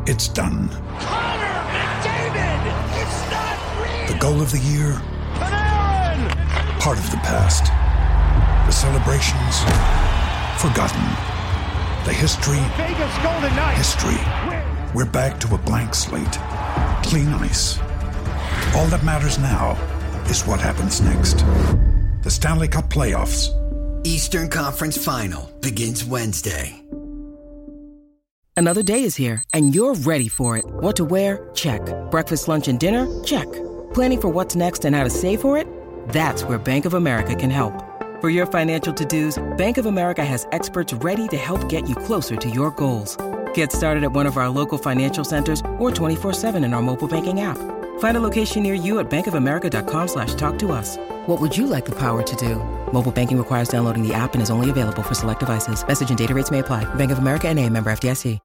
It's done. Connor McDavid! It's not real! The goal of the year? Panarin! Part of the past. The celebrations? Forgotten. The history? Vegas Golden Knights! History. We're back to a blank slate. Clean ice. All that matters now is what happens next. The Stanley Cup Playoffs. Eastern Conference Final begins Wednesday. Another day is here, and you're ready for it. What to wear? Check. Breakfast, lunch, and dinner? Check. Planning for what's next and how to save for it? That's where Bank of America can help. For your financial to-dos, Bank of America has experts ready to help get you closer to your goals. Get started at one of our local financial centers or 24/7 in our mobile banking app. Find a location near you at bankofamerica.com/talktous. What would you like the power to do? Mobile banking requires downloading the app and is only available for select devices. Message and data rates may apply. Bank of America NA, member FDIC.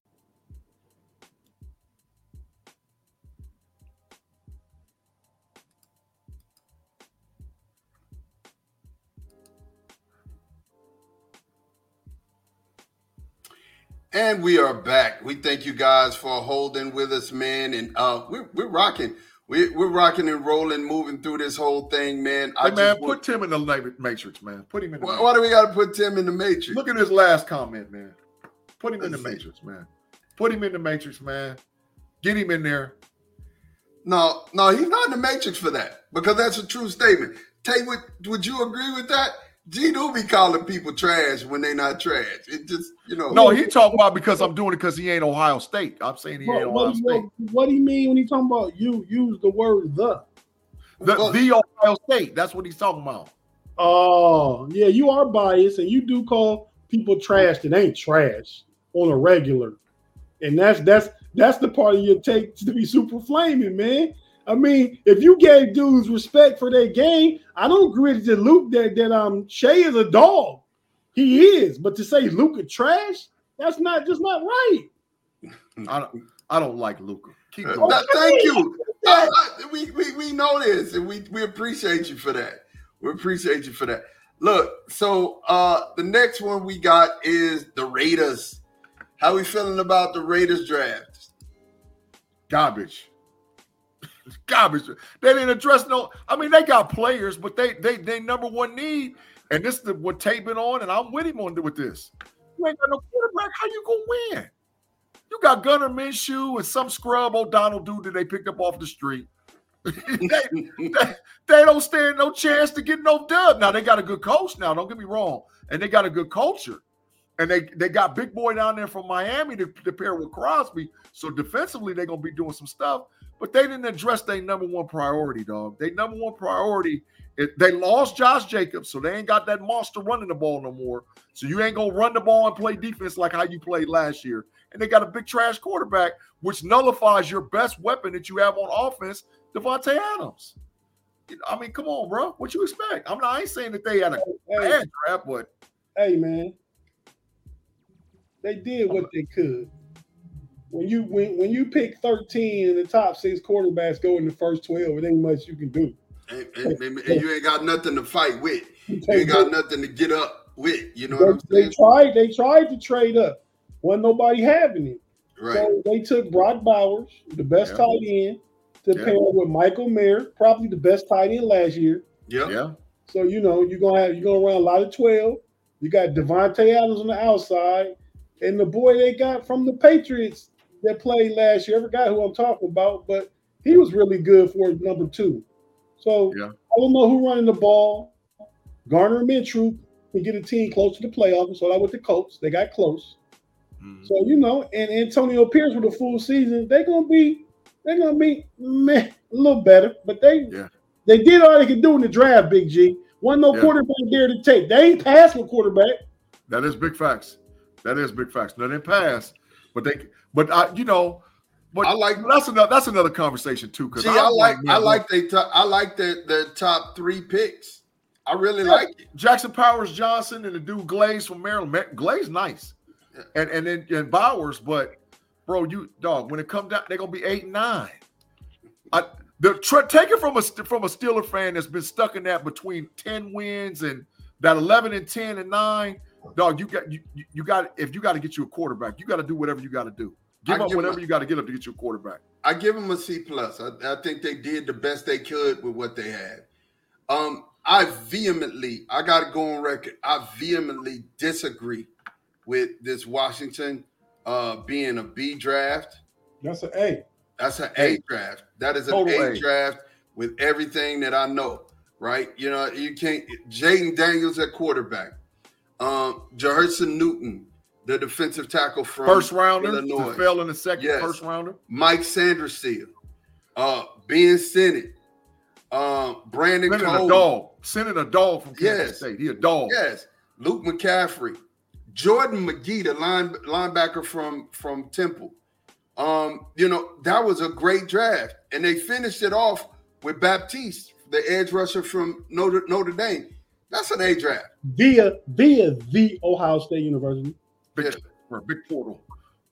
And we are back. We thank you guys for holding with us, man. And we're rocking. We're rocking and rolling, moving through this whole thing, man. Put Tim in the Matrix, man. Put him in the Matrix. Why do we got to put Tim in the Matrix? Look at his last comment, man. Put him in the Matrix, man. Put him in the Matrix, man. Get him in there. No, he's not in the Matrix for that, because that's a true statement. Tay, would you agree with that? G do be calling people trash when they not trash. It just, No, he talking about because I'm doing it because he ain't Ohio State. I'm saying he ain't Ohio State. What do you mean when he talking about you use the word the Ohio State? That's what he's talking about. Oh, yeah, you are biased and you do call people trash that ain't trash on a regular. And that's the part of your take to be super flaming, man. I mean, if you gave dudes respect for their game, I don't agree with Luke that Shea is a dog. He is, but to say Luka trash, that's just not right. I don't like Luka. Thank you. We know this, and we appreciate you for that. We appreciate you for that. Look, so the next one we got is the Raiders. How we feeling about the Raiders draft? Garbage. They didn't address they got players, but they number one need, and this is what Tate been on, and I'm with him with this. You ain't got no quarterback. How you gonna win? You got Gunnar Minshew and some scrub O'Donnell dude that they picked up off the street. they don't stand no chance to get no dub. Now they got a good coach. Now don't get me wrong, and they got a good culture, and they got Big Boy down there from Miami to pair with Crosby. So defensively they're gonna be doing some stuff. But they didn't address their number one priority, dog. Their number one priority, they lost Josh Jacobs, so they ain't got that monster running the ball no more. So you ain't going to run the ball and play defense like how you played last year. And they got a big trash quarterback, which nullifies your best weapon that you have on offense, Devontae Adams. I mean, come on, bro. What you expect? I ain't saying that they had a bad draft, but. Hey, man. They did what they could. When you pick 13 and the top 6 quarterbacks go in the first 12, it ain't much you can do. And you ain't got nothing to fight with. You ain't got nothing to get up with. You know what I'm saying? They tried to trade up. Wasn't nobody having it. Right. So they took Brock Bowers, the best tight end, to pair with Michael Mayer, probably the best tight end last year. Yeah. So you're gonna run a lot of 12. You got Devontae Adams on the outside, and the boy they got from the Patriots that played last year. I forgot who I'm talking about, but he was really good for number 2. So I don't know who running the ball. Garner Minshew can get a team close to the playoffs. So that with the Colts, they got close. Mm-hmm. So and Antonio Pierce with a full season, they're gonna be a little better. But they did all they could do in the draft. Big G, wasn't no quarterback there to take. They ain't passed no quarterback. That is big facts. No, they didn't pass, but I like that's another conversation too. Because I like their top 3 picks. I really like it. Jackson Powers Johnson and the dude Glaze from Maryland. Glaze nice, and then Bowers. But bro, when it comes down, they're gonna be 8 and 9. Take it from a Steeler fan that's been stuck in that between 10 wins and that 11 and 10 and 9. Dog, you got if you got to get you a quarterback, you got to do whatever you got to do. Give up whatever you got to get up to get your quarterback. I give them a C+. I think they did the best they could with what they had. I got to go on record. I vehemently disagree with this Washington being a B draft. That's an A. That's an A draft. That is an A draft with everything that I know, right? You know, you can't – Jaden Daniels at quarterback. Jaherson Newton, the defensive tackle from first rounder, Illinois. Fell in the second first rounder. Mike Sanderson, Ben Sinnott, Brandon Cole. Sending a dog from Kansas State. He a dog. Yes. Luke McCaffrey. Jordan McGee, the linebacker from Temple. You know, that was a great draft. And they finished it off with Baptiste, the edge rusher from Notre Dame. That's an A draft. Via the Ohio State University. Big portal.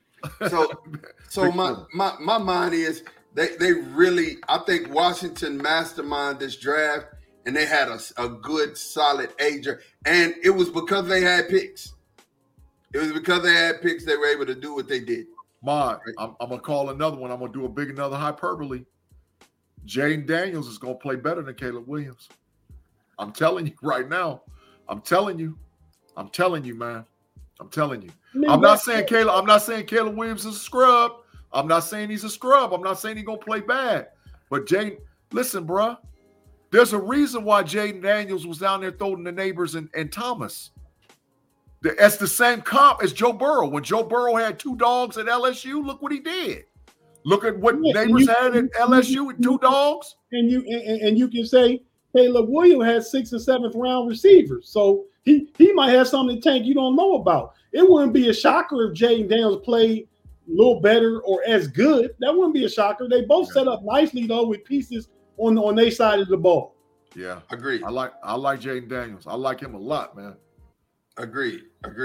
So my mind is they really, I think Washington masterminded this draft, and they had a good solid A draft. And it was because they had picks. It was because they had picks they were able to do what they did. I'm gonna call another one. I'm gonna do another hyperbole. Jaden Daniels is gonna play better than Caleb Williams. I'm telling you right now. I'm telling you, man. I'm telling you. I'm not saying Caleb Williams is a scrub. I'm not saying he's a scrub. I'm not saying he's gonna play bad. But Jaden, listen, bro. There's a reason why Jaden Daniels was down there throwing the Neighbors and Thomas. That's the same comp as Joe Burrow. When Joe Burrow had 2 dogs at LSU, look what he did. Look at what Neighbors had at LSU with 2 dogs. And you can say Caleb Williams had 6th and 7th round receivers. So he might have something in the tank you don't know about. It wouldn't be a shocker if Jaden Daniels played a little better or as good. That wouldn't be a shocker. They both set up nicely though with pieces on their side of the ball. Yeah, agreed. I like Jaden Daniels. I like him a lot, man. Agreed.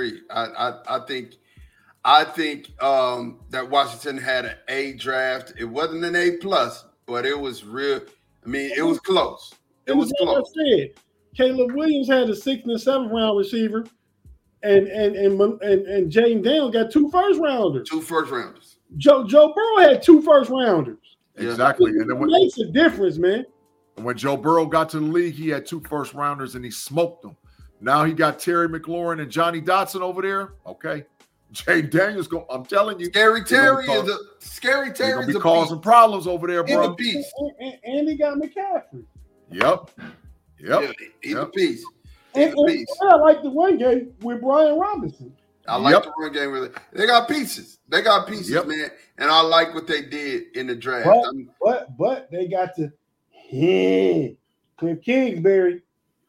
I think that Washington had an A draft. It wasn't an A+, but it was real. I mean, it was close. It was close. I said, Caleb Williams had a 6th and 7th round receiver, and Jaden Daniels got 2 first rounders. 2 first rounders. Joe Burrow had 2 first rounders. Exactly. And then it makes a difference, man. When Joe Burrow got to the league, he had 2 first rounders and he smoked them. Now he got Terry McLaurin and Johnny Dotson over there. Okay. Jaden Daniels, I'm telling you. Scary Terry is going to be causing problems over there, bro. He's a piece. And he got McCaffrey. Yep. Yeah, he's a piece. And I like the run game with Brian Robinson. I like the run game with it. They got pieces. Man. And I like what they did in the draft. But they got to Cliff Kingsbury.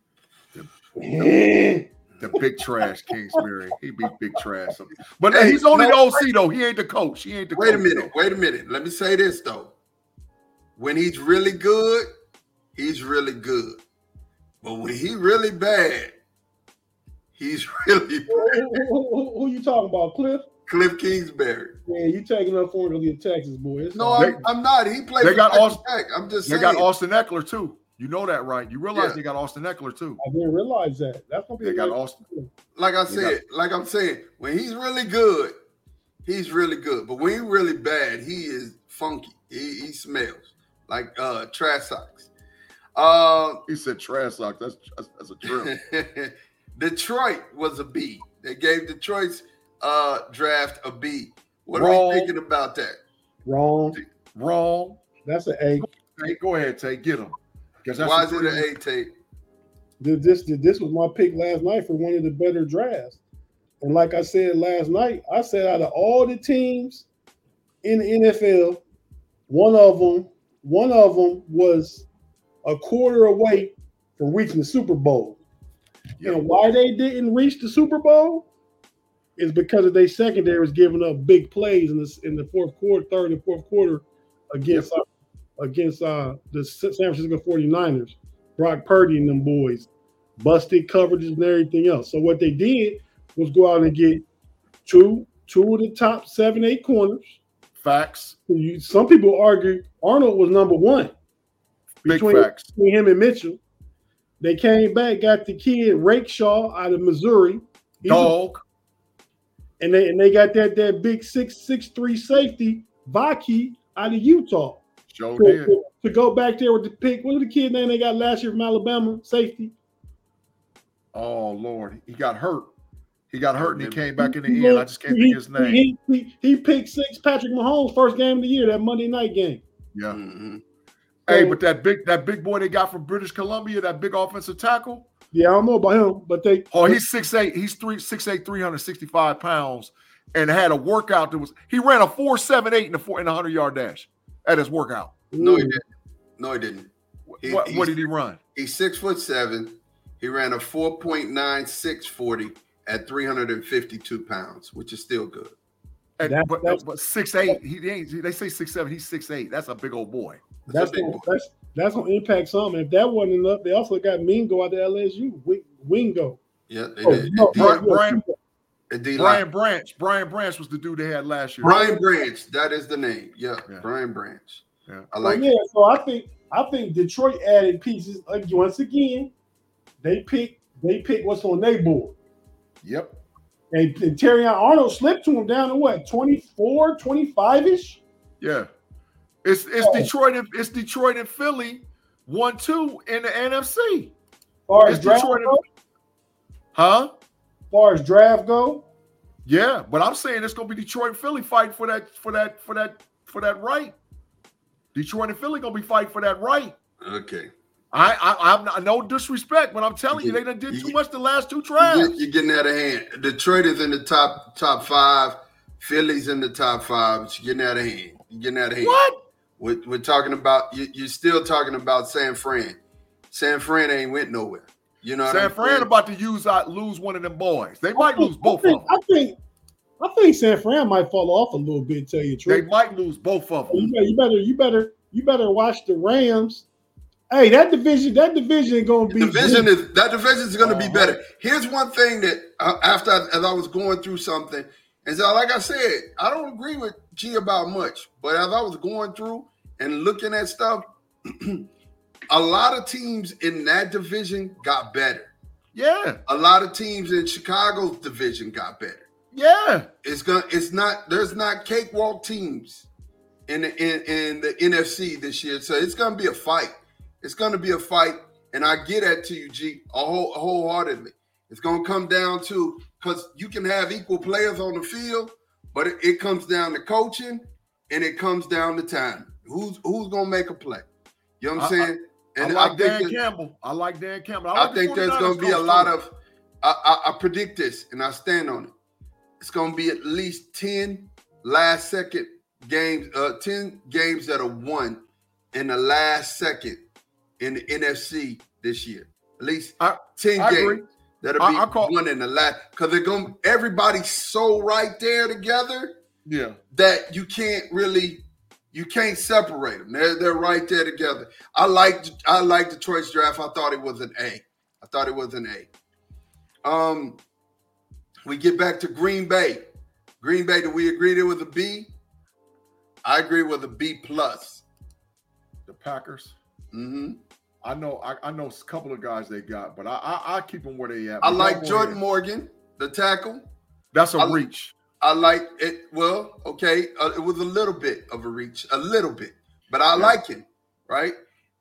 The big trash Kingsbury. He beat big trash. But he's only the OC, though. He ain't the coach. Wait a minute. Let me say this, though. When he's really good, he's really good. But when he's really bad, he's really bad. Who you talking about, Cliff? Cliff Kingsbury. Yeah, you taking up for him in Texas, boy. I'm not. He played for Texas Tech. I'm just saying. They got Austin Eckler, too. You know that, right? You realize they got Austin Eckler, too. I didn't realize that. That's gonna be they got Austin. Like I'm saying, when he's really good, he's really good. But when he's really bad, he is funky. He smells like trash socks. He said trash socks. That's a drill. Detroit was a B. They gave Detroit's draft a B. What are we thinking about that? Wrong. That's an A. Hey, go ahead, Tate. Get him. Why is it an A, Tate? This was my pick last night for one of the better drafts. And like I said last night, I said out of all the teams in the NFL, one of them was a quarter away from reaching the Super Bowl. Yep. And why they didn't reach the Super Bowl is because of their secondary was giving up big plays in the third and fourth quarter against the San Francisco 49ers, Brock Purdy and them boys, busted coverages and everything else. So what they did was go out and get two of the top 7-8 corners. Facts. Some people argue Arnold was number 1 between him and Mitchell. They came back, got the kid Rakeshaw out of Missouri. and they got that big 6'3" safety, Vaki, out of Utah. Sure did. To go back there with the pick. What was the kid name they got last year from Alabama? Safety. Oh Lord, he got hurt. He got hurt and he came back in the end. I just can't think his name. He picked 6 Patrick Mahomes first game of the year, that Monday night game. Yeah. Mm-hmm. Hey, but that big boy they got from British Columbia, that big offensive tackle. Yeah, I don't know about him, but he's 6'8". He's 6'8", 365 pounds, and had a workout that was. He ran a 4.78 in the 100-yard dash at his workout. No, he didn't. No, he didn't. What did he run? He's 6'7". He ran a 4.96 40 at 352 pounds, which is still good. But 6'8", they say 6'7", he's 6'8". That's a big old boy. That's gonna impact something. If that wasn't enough, they also got Mingo out there LSU. Wingo. Yeah, they did. Brian Branch. Brian Branch was the dude they had last year. Brian Branch, that is the name. Yeah. Brian Branch. Yeah. I like it. Yeah, so I think Detroit added pieces once again. They pick what's on their board. Yep. And Terrion Arnold slipped to him down to what, 24, 25-ish? Yeah. It's Detroit and Philly 1-2 in the NFC. Far as draft go? Huh? Far as draft go? Yeah, but I'm saying it's gonna be Detroit and Philly fighting for that right. Detroit and Philly gonna be fighting for that right. Okay. I'm not, no disrespect, but I'm telling you, they done did too much the last 2 drafts. You're getting out of hand. Detroit is in the top 5. Philly's in the top 5. But you're getting out of hand. You're getting out of hand. What? We're talking about. You're still talking about San Fran. San Fran ain't went nowhere. You know, San Fran about to lose one of them boys. They might lose both of them. I think San Fran might fall off a little bit. Tell you the truth, they might lose both of them. You better watch the Rams. Hey, that division is going to be that division is going to be better. Here's one thing that as I was going through something, and so like I said, I don't agree with G about much, but as I was going through and looking at stuff, a lot of teams in that division got better. Yeah, a lot of teams in Chicago's division got better. Yeah, there's not cakewalk teams in the NFC this year, so it's going to be a fight. It's going to be a fight, and I get that to you, G, wholeheartedly. It's going to come down to, because you can have equal players on the field, but it comes down to coaching, and it comes down to time. Who's going to make a play? You know what I'm saying? And I like Dan Campbell. I think there's going to be a lot of – I predict this, and I stand on it. It's going to be at least 10 last-second games, 10 games that are won in the last second in the NFC this year. At least 10 games that'll be won in the last, because they're going. Everybody's so right there together. Yeah, that you can't separate them. They're right there together. I like Detroit's draft. I thought it was an A. We get back to Green Bay. Green Bay, do we agree there was a B? I agree with a B+. The Packers. Mm-hmm. I know a couple of guys they got, but I keep them where they at. I like Jordan Morgan, the tackle. That's a reach. I like it. Well, okay, it was a little bit of a reach, but I like him, right?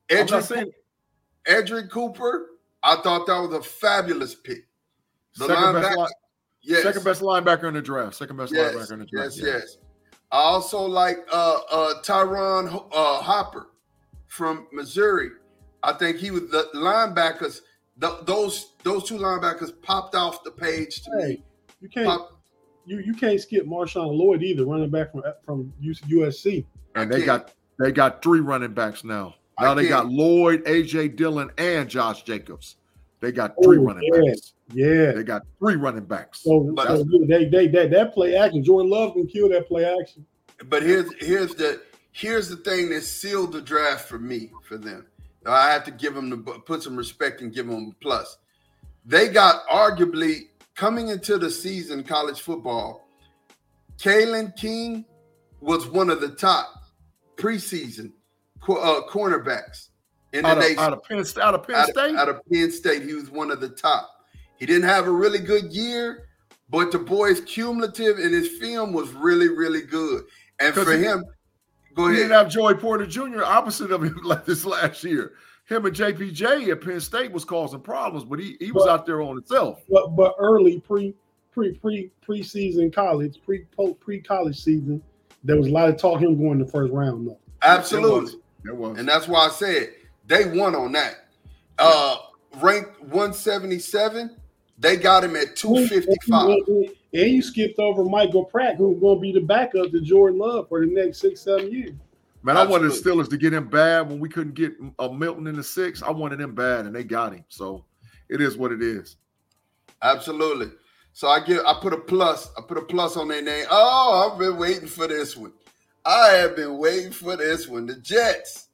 Edric Cooper, I thought that was a fabulous pick. Second best linebacker in the draft. Linebacker in the draft. Yes. I also like Tyron Hopper from Missouri. I think he was the linebackers. Those 2 linebackers popped off the page to me. You can't skip Marshawn Lloyd either, running back from USC. And they got 3 running backs now. Now they got Lloyd, AJ Dillon, and Josh Jacobs. They got 3 running backs. Yeah, they got 3 running backs. So that play action. Jordan Love can kill that play action. But here's the thing that sealed the draft for them. I have to put some respect and give them a plus. They got arguably coming into the season, college football, Kalen King was one of the top preseason cornerbacks in the nation. Out of Penn State? Out of Penn State, he was one of the top. He didn't have a really good year, but the boy's cumulative and his film was really, really good. And for him, go ahead. He didn't have Joey Porter Jr. opposite of him like this last year. Him and JPJ at Penn State was causing problems, but he was out there on himself. But early preseason college, pre-college season, there was a lot of talk him going the first round though. Absolutely. There was. And that's why I said they won on that. Ranked 177, they got him at 255. And you skipped over Michael Pratt, who's going to be the backup to Jordan Love for the next 6-7 years. Man, I wanted the Steelers to get him bad when we couldn't get Milton in the 6. I wanted him bad, and they got him. So it is what it is. Absolutely. So I put a plus. I put a plus on their name. Oh, I've been waiting for this one. I have been waiting for this one. The Jets.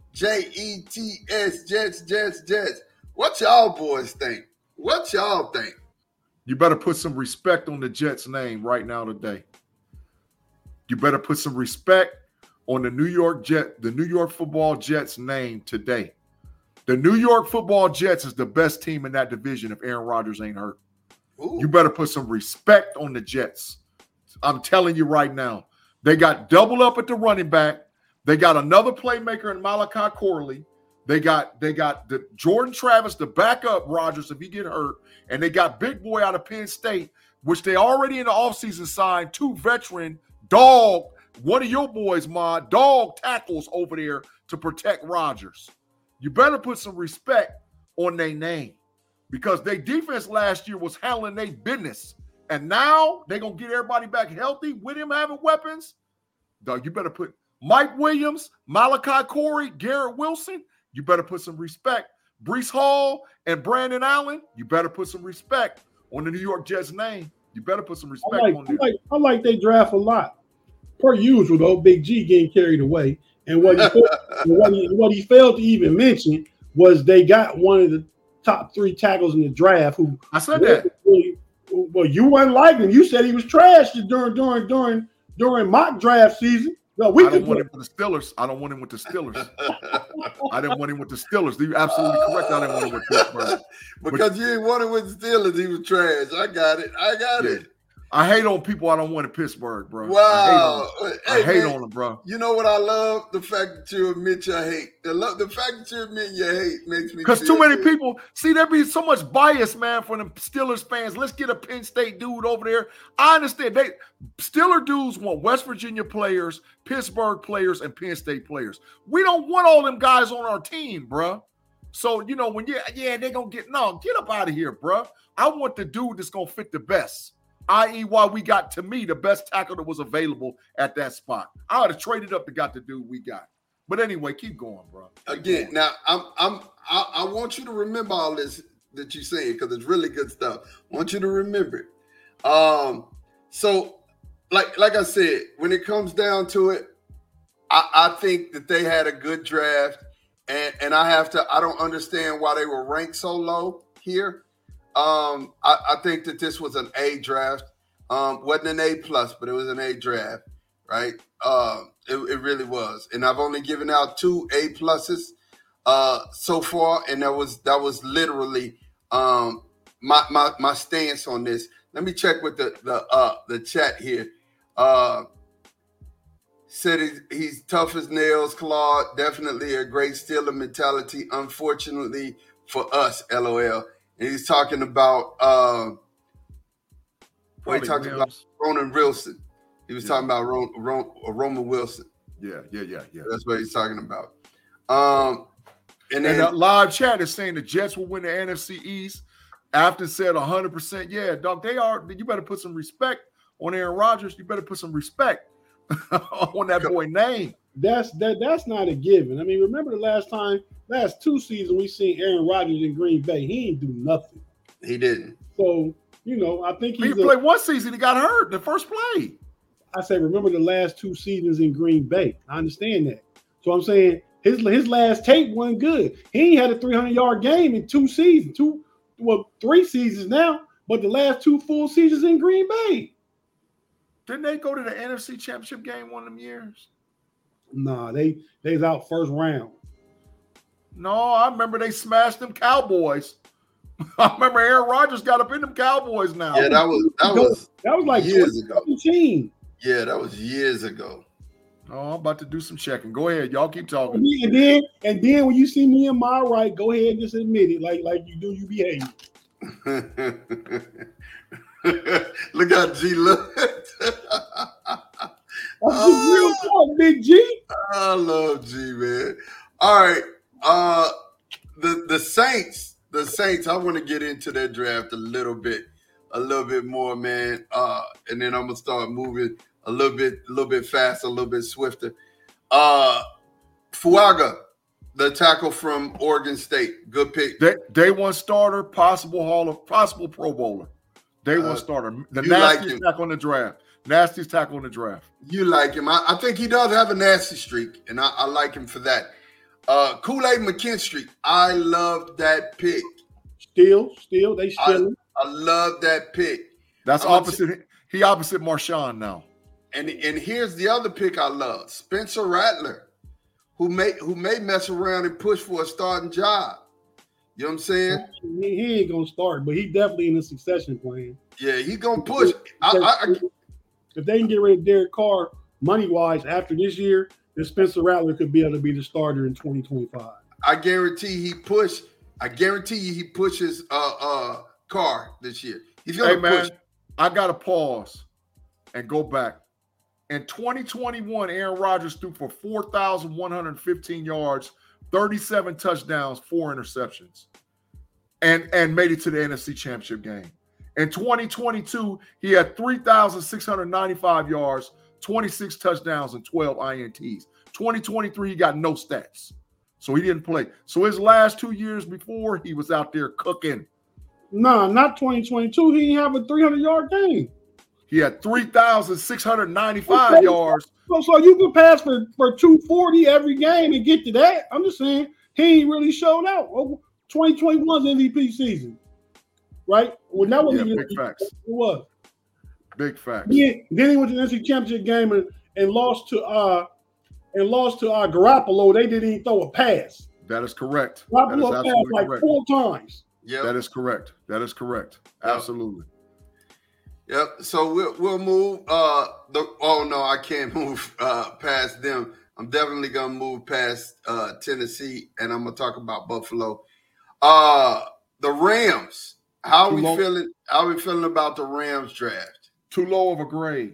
Jets, Jets. What y'all boys think? What y'all think? You better put some respect on the Jets' name right now today. You better put some respect on the New York Football Jets name today. The New York Football Jets is the best team in that division if Aaron Rodgers ain't hurt. Ooh. You better put some respect on the Jets. I'm telling you right now. They got double up at the running back. They got another playmaker in Malachi Corley. They got the Jordan Travis to back up Rodgers if he get hurt. And they got Big Boy out of Penn State, which they already in the offseason signed 2 veteran dog, one of your boys, dog tackles over there to protect Rodgers. You better put some respect on their name because their defense last year was handling their business. And now they're going to get everybody back healthy with him having weapons. Dog, you better put Mike Williams, Malachi Corey, Garrett Wilson. You better put some respect. Breece Hall and Brandon Allen, you better put some respect on the New York Jets name. You better put some respect on them. I like they draft a lot. Per usual, though, Big G getting carried away. And what he failed to even mention was they got one of the top 3 tackles in the draft. Who I said that. Well, you wasn't liking him. You said he was trash during mock draft season. No, I don't want him with the Steelers. I don't want him with the Steelers. I didn't want him with the Steelers. You're absolutely correct. I didn't want him with Pittsburgh. Because you didn't want him with the Steelers. He was trash. I got it. I hate on people I don't want in Pittsburgh, bro. Wow. I hate on them, bro. You know what I love? The fact that you admit your hate. The fact that you admit your hate makes me because too many people see there be so much bias, man, for them Steelers fans. Let's get a Penn State dude over there. I understand Steeler dudes want West Virginia players, Pittsburgh players, and Penn State players. We don't want all them guys on our team, bro. So when they're gonna get up out of here, bro. I want the dude that's gonna fit the best. I.e., why we got, to me, the best tackle that was available at that spot. I would have traded up to got the dude we got. But anyway, keep going, bro. Now I want you to remember all this that you're saying because it's really good stuff. I want you to remember it. So, like I said, when it comes down to it, I think that they had a good draft, and I don't understand why they were ranked so low here. I think that this was an A draft. Wasn't an A plus, but it was an A draft, right? It really was. And I've only given out 2 A pluses so far, and that was literally my stance on this. Let me check with the chat here. Said he's tough as nails, Claude. Definitely a great Steeler mentality. Unfortunately for us, LOL. And he's talking about he talked about Roman Wilson. He was talking about Roman Wilson. Yeah. That's what he's talking about. And then live chat is saying the Jets will win the NFC East. After said 100%, yeah, dog, they are. You better put some respect on Aaron Rodgers. You better put some respect on that boy name. That's not a given. I mean, remember the last 2 seasons we seen Aaron Rodgers in Green Bay. He ain't do nothing. He didn't. So, I think he played 1 season. He got hurt the first play. I say, remember the last 2 seasons in Green Bay. I understand that. So I'm saying his last tape wasn't good. He ain't had a 300-yard game in 2 seasons. 3 seasons now, but the last 2 full seasons in Green Bay. Didn't they go to the NFC Championship game one of them years? Nah, they was out first round. No, I remember they smashed them Cowboys. I remember Aaron Rodgers got up in them Cowboys now. Yeah, that was like years ago. 2017. Yeah, that was years ago. Oh, I'm about to do some checking. Go ahead, y'all keep talking. And then when you see me in my right, go ahead and just admit it, like you do. You behave. Look how G looked. That's real talk, Big G. I love G, man. All right, the Saints. I want to get into their draft a little bit more, man. And then I'm gonna start moving a little bit faster, a little bit swifter. Fuaga, the tackle from Oregon State, good pick. Day one starter, possible Pro Bowler. Day one starter. The nastiest tackle in the draft. Nastiest tackle in the draft. You like him. I think he does have a nasty streak, and I like him for that. Kool-Aid McKinstry, I love that pick. Still, they still. I love that pick. That's opposite. He opposite Marshawn now. And here's the other pick I love: Spencer Rattler, who may mess around and push for a starting job. You know what I'm saying? He ain't gonna start, but he definitely in the succession plan. Yeah, he gonna push. If they can get rid of Derek Carr money-wise after this year, then Spencer Rattler could be able to be the starter in 2025. I guarantee he pushes Carr this year. He's gonna push. I gotta pause and go back. In 2021, Aaron Rodgers threw for 4,115 yards, 37 touchdowns, 4 interceptions, and made it to the NFC Championship game. In 2022, he had 3,695 yards, 26 touchdowns, and 12 INTs. 2023, he got no stats, so he didn't play. So his last 2 years before, he was out there cooking. No, not 2022. He didn't have a 300-yard game. He had 3,695 yards. So you can pass for 240 every game and get to that. I'm just saying he ain't really showed out. 2021's MVP season, right? Well, that was big facts. It was big facts. Then he went to the NFC Championship game and lost to Garoppolo. They didn't even throw a pass. That is correct. Garoppolo passed like correct. 4 times. Yeah, that is correct. Absolutely. Yep. So we'll move. I can't move past them. I'm definitely gonna move past Tennessee, and I'm gonna talk about Buffalo. The Rams. How are we feeling? How are we feeling about the Rams draft? Too low of a grade.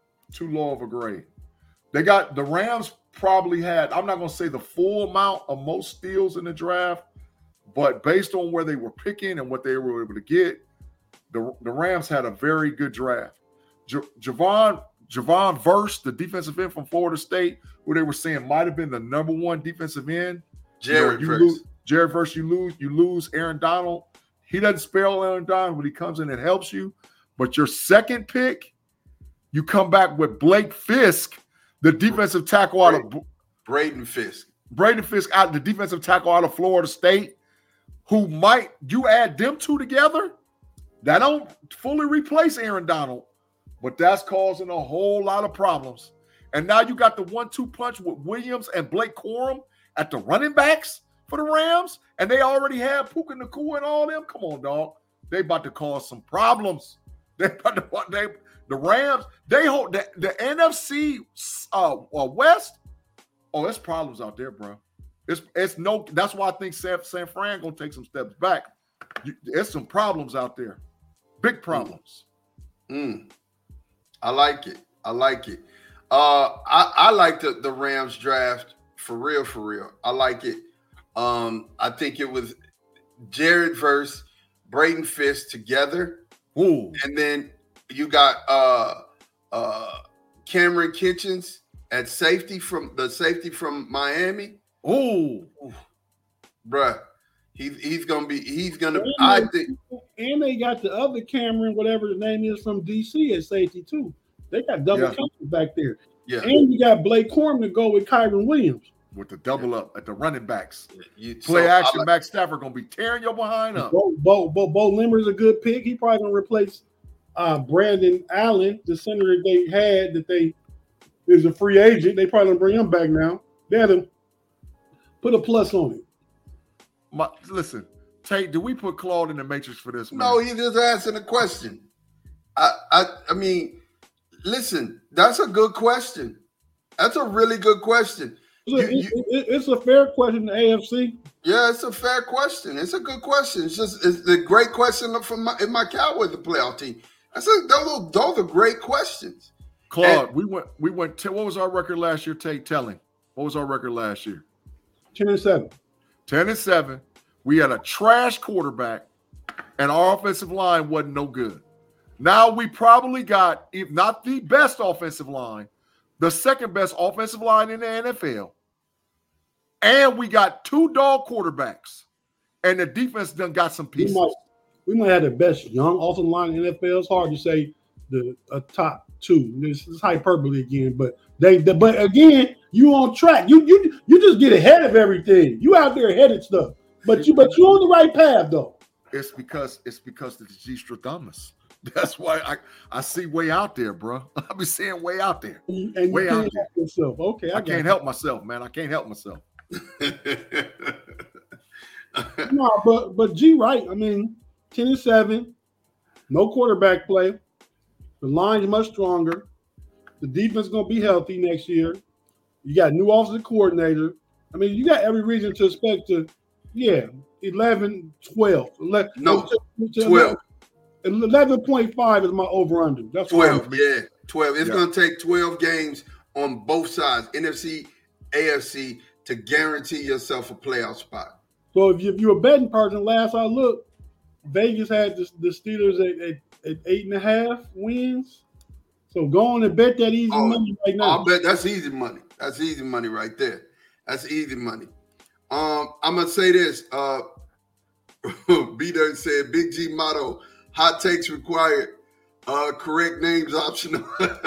They got the Rams probably had. I'm not gonna say the full amount of most steals in the draft, but based on where they were picking and what they were able to get. The Rams had a very good draft. Javon Verse, the defensive end from Florida State, who they were saying might have been the number 1 defensive end. Jared Verse. Jared Verse, you lose Aaron Donald. He doesn't spell Aaron Donald, but he comes in and helps you. But your second pick, you come back with Blake Fisk, the defensive tackle out of Braden Fisk. Braden Fisk, out the defensive tackle out of Florida State, who might you add them two together? That don't fully replace Aaron Donald, but that's causing a whole lot of problems. And now you got the 1-2 punch with Williams and Blake Corum at the running backs for the Rams, and they already have Puka Nacua and all them. Come on, dog. They about to cause some problems. The Rams, they hold the NFC West. Oh, there's problems out there, bro. It's no. That's why I think San Fran gonna take some steps back. There's some problems out there. Big problems. I like it. I like the Rams draft for real. I like it. I think it was Jared Verse, Braden Fisk together. Ooh. And then you got Cameron Kitchens at safety from Miami. Ooh. Bruh. He's gonna I think, and they got the other Cameron, whatever his name is, from DC at safety too. They got double coverage back there. Yeah. And you got Blake Corum to go with Kyron Williams. With the double up at the running backs. Matt Stafford gonna be tearing your behind up. Bo Limmer's a good pick. He probably gonna replace Brandon Allen, the center that they had that is a free agent. They probably gonna bring him back now. They had to put a plus on it. Listen, Tate, do we put Claude in the matrix for this? Man? No, he's just asking a question. I mean, listen, that's a good question. That's a really good question. It's a fair question, the AFC. Yeah, it's a fair question. It's a good question. It's a great question in my Cowboys, the playoff team. Those are great questions. Claude, we went. What was our record last year? Tate, tell him. What was our record last year? 10-7. 10-7. We had a trash quarterback, and our offensive line wasn't no good. Now we probably got, if not the best offensive line, the second best offensive line in the NFL. And we got 2 dog quarterbacks. And the defense done got some pieces. We might have the best young offensive line in the NFL. It's hard to say a top 2. This is hyperbole again, but but again, you on track. You just get ahead of everything. You out there ahead of stuff. But you on the right path though. It's because it's the G-Stradamus. That's why I see way out there, bro. I be seeing way out there. And way out there. Yourself. Okay, I can't help myself, man. I can't help myself. No, but G right. I mean, 10-7, no quarterback play. The line's much stronger. The defense is gonna be healthy next year. You got new offensive coordinator. I mean, you got every reason to expect 11, 12. 12. 11.5 is my over-under. That's 12, 12. It's going to take 12 games on both sides, NFC, AFC, to guarantee yourself a playoff spot. So if you're a betting person, last I looked, Vegas had the Steelers at 8.5 wins. So go on and bet that easy money right now. I'll bet that's easy money. That's easy money right there. That's easy money. I'm going to say this. B-Dirt said, Big G motto, hot takes required, correct names optional.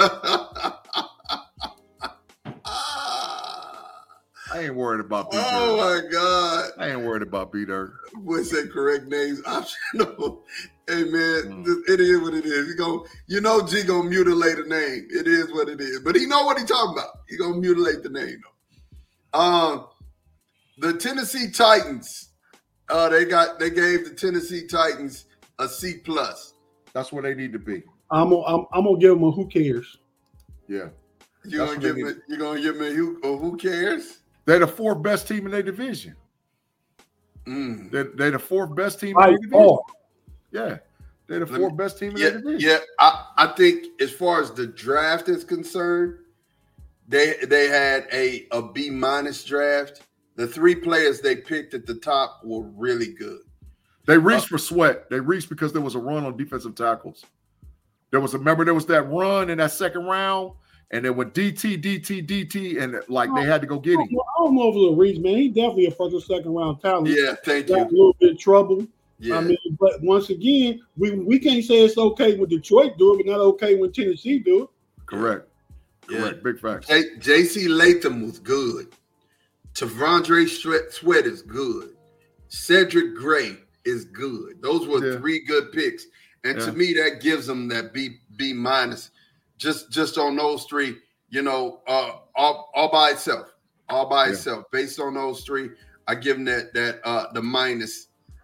I ain't worried about B-Dirt. Oh, my God. I ain't worried about B-Dirt. Boy said correct names optional. Hey, man, it is what it is. G going to mutilate a name. It is what it is. But he know what he talking about. He going to mutilate the name, though. The Tennessee Titans, they gave the Tennessee Titans a C+. That's where they need to be. I'm gonna give them a who cares. Yeah. You're gonna give me a who cares? They're the 4th best team in their division. They're the 4th best team in their division. Oh. Yeah. They're the 4th best team in their division. Yeah, I think as far as the draft is concerned, they had a B- draft. The 3 players they picked at the top were really good. They reached for Sweat. They reached because there was a run on defensive tackles. There was that run in that second round, and then when DT, and they had to go get him. I don't know if it was a reach, man. He's definitely a first or second round talent. Yeah, thank you. A little bit of trouble. Yeah. I mean, but once again, we can't say it's okay when Detroit do it, but not okay when Tennessee do it. Correct. Yeah. Big facts. J.C. Latham was good. Tavondre Sweat is good. Cedric Gray is good. Those were 3 good picks. And to me, that gives them that B- just on those 3, all by itself. All by itself. Based on those 3, I give them that the minus.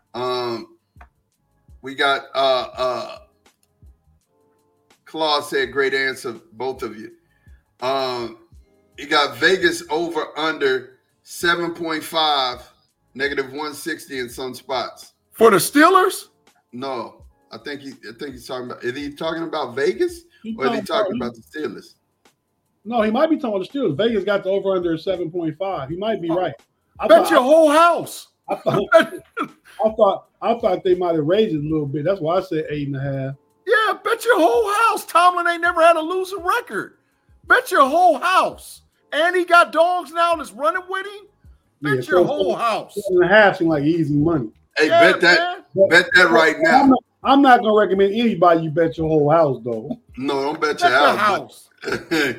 We got Claude said, great answer, both of you. You got Vegas over under 7.5, -160 in some spots. For the Steelers? No, I think he's talking about. Is he talking about Vegas or is he talking about the Steelers? No, he might be talking about the Steelers. Vegas got the over under 7.5. He might be right. Bet your whole house. I thought they might have raised it a little bit. That's why I said 8.5. Yeah, bet your whole house. Tomlin ain't never had a losing record. Bet your whole house. And he got dogs now that's running with him. Bet your whole house. 7.5 seems like easy money. Hey, bet that right now. I'm not gonna recommend anybody you bet your whole house though. No, don't bet your house. Bet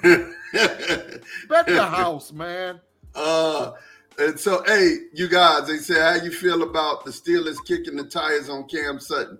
the house, man. And so, hey, you guys, they say, how you feel about the Steelers kicking the tires on Cam Sutton?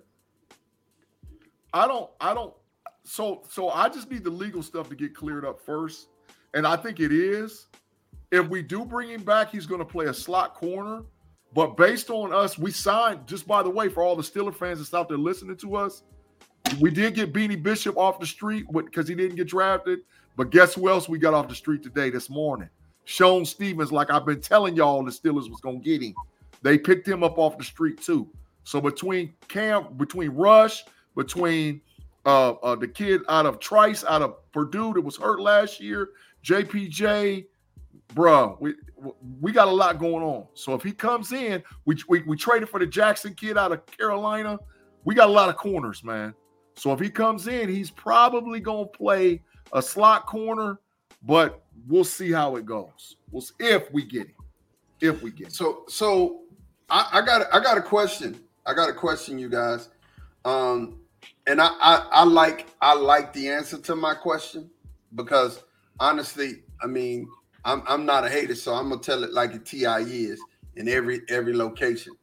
I don't. So I just need the legal stuff to get cleared up first. And I think it is. If we do bring him back, he's going to play a slot corner. But based on us, we signed, just by the way, for all the Steelers fans that's out there listening to us, we did get Beanie Bishop off the street because he didn't get drafted. But guess who else we got off the street this morning? Sean Stevens, like I've been telling y'all, the Steelers was going to get him. They picked him up off the street too. So between Rush, between the kid out of Trice, out of Purdue that was hurt last year, JPJ, bro, we got a lot going on. So if he comes in, we traded for the Jackson kid out of Carolina. We got a lot of corners, man. So if he comes in, he's probably going to play a slot corner, but we'll see how it goes. We'll see if we get him. So I got a question. I got a question, you guys. And I like the answer to my question because honestly, I mean, I'm not a hater, so I'm gonna tell it like a TI is in every location.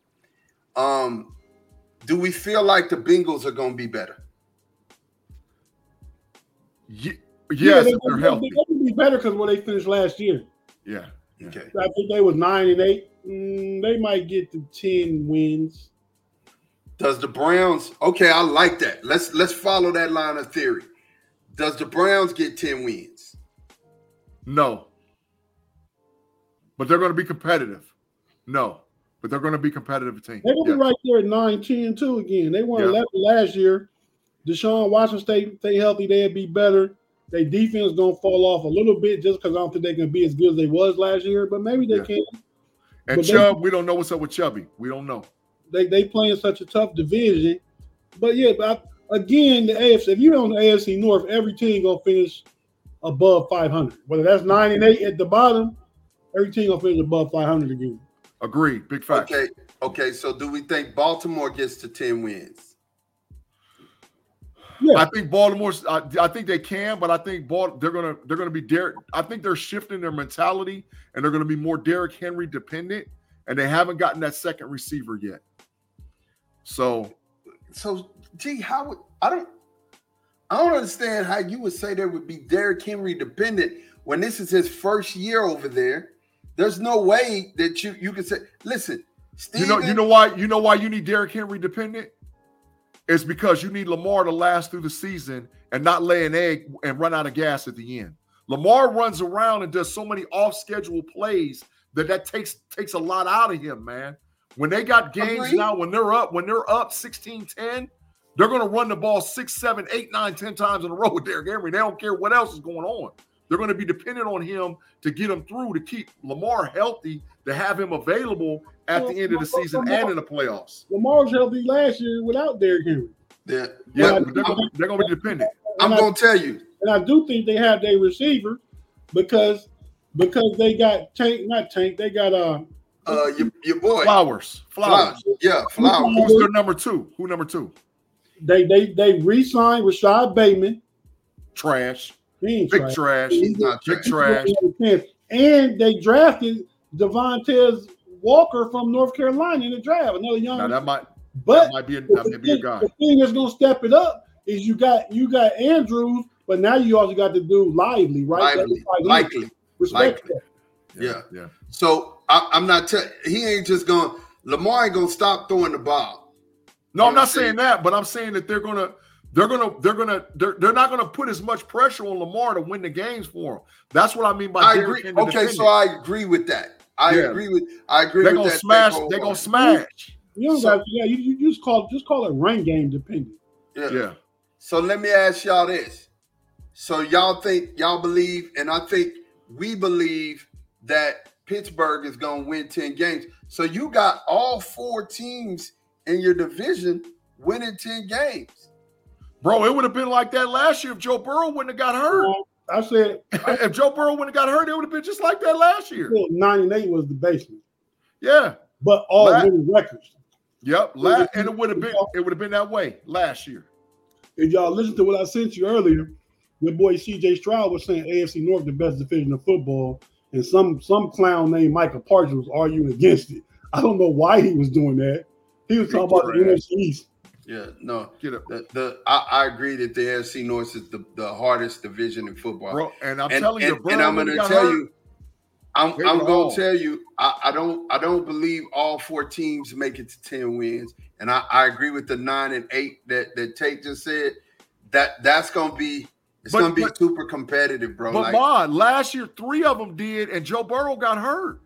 Do we feel like the Bengals are gonna be better? Yes, they're healthy. They're gonna be better because where they finished last year. Yeah. Okay. I think they was 9-8. They might get to 10 wins. Does the Browns? Okay, I like that. Let's follow that line of theory. Does the Browns get 10 wins? No. But they're going to be competitive. No. But they're going to be competitive team. They're going to be right there at 9-10 again. They won 11 last year. Deshaun Watson stay healthy. They'll be better. Their defense going to fall off a little bit just because I don't think they're going to be as good as they was last year. But maybe they can. And but Chubb, we don't know what's up with Chubby. We don't know. They play in such a tough division. But, again, the AFC, if you're on the AFC North, every team going to finish above 500. Whether that's 9-8 at the bottom, every team going to finish above 500 again. Agreed. Big fact. Okay. So do we think Baltimore gets to 10 wins? Yeah. I think Baltimore's. I think they can, but I think they're gonna be Derek. I think they're shifting their mentality, and they're gonna be more Derrick Henry dependent, and they haven't gotten that second receiver yet. So, gee, I don't understand how you would say there would be Derrick Henry dependent when this is his first year over there. There's no way that you could say, listen, Steven, you know why you need Derrick Henry dependent? It's because you need Lamar to last through the season and not lay an egg and run out of gas at the end. Lamar runs around and does so many off-schedule plays that takes a lot out of him, man. When they got games now, when they're up 16-10, they're going to run the ball 6, 7, 8, 9, 10 times in a row with Derrick Henry. They don't care what else is going on. They're going to be dependent on him to get him through, to keep Lamar healthy, to have him available at the end of the season and in the playoffs. Lamar was healthy last year without Derrick Henry. Yeah, they're going to be dependent. I'm going to tell you. And I do think they have their receiver because they got Tank. They got your boy Flowers. Yeah, Flowers. Who's their number two? Who number two? They re-signed Rashad Bateman. Trash. Big trash. He's not big trash. And they drafted Devontae Walker from North Carolina in the draft. Another young. Now that might be a guy. The thing that's going to step it up is you got Andrews, but now you also got to do Lively, right? Likely. Respect that. Yeah. So I'm not telling. He ain't just going. Lamar ain't gonna stop throwing the ball. No, I'm not saying that, but I'm saying that they're not gonna put as much pressure on Lamar to win the games for him. That's what I mean by. I agree. Okay, so I agree with that. I agree with they're gonna that. Smash. They're gonna smash. You just call it run game dependent. Yeah. So let me ask y'all this. So y'all believe, and I think we believe that Pittsburgh is gonna win 10 games. So you got all 4 teams in your division winning 10 games. Bro, it would have been like that last year if Joe Burrow wouldn't have got hurt. I said if Joe Burrow wouldn't have got hurt, it would have been just like that last year. 9-8 was the basement. Yeah. But all winning records. Yep. And it would have been that way last year. If y'all listen to what I sent you earlier, your boy CJ Stroud was saying AFC North the best division of football, and some clown named Michael Parsons was arguing against it. I don't know why he was doing that. He was talking about the NFC East. Yeah, no. I agree that the AFC North is the hardest division in football. Bro, and I'm telling you, bro, and I'm going to tell you, I'm gonna tell you, I don't believe all 4 teams make it to 10 wins, and I agree with the 9 and 8 that Tate just said. That's gonna be super competitive, bro. But last year 3 of them did, and Joe Burrow got hurt.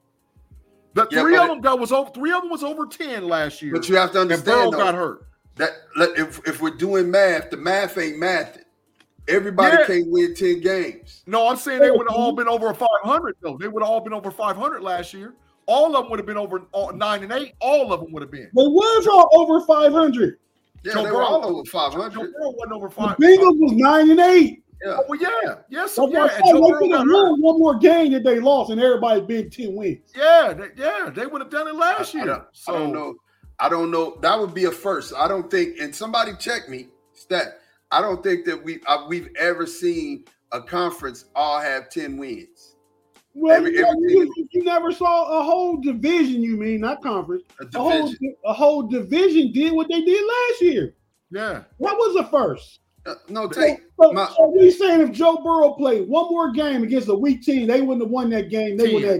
The 3 of them was over 10 last year. But you have to understand, and Burrow got hurt. That if we're doing math, the math ain't mathing. Everybody can't win 10 games. No, I'm saying they would have all been over 500, though. They would have all been over 500 last year. All of them would have been over 9 and 8. All of them would have been. They was all over 500. Yeah, they were all over 500. Joe Burrow wasn't over 500. The Bengals was 9 and 8. Yeah. Oh, well, yeah. Yes, So yeah. they could have won one more game that they lost, and everybody been 10 wins. Yeah, they would have done it last year. I don't know. That would be a first. I don't think, and somebody check me, stat. I don't think that we've ever seen a conference all have 10 wins. Well, you never saw a whole division, you mean, not conference. A whole division did what they did last year. Yeah. That was a first. So we saying if Joe Burrow played one more game against a weak team, they wouldn't have won that game. They would have.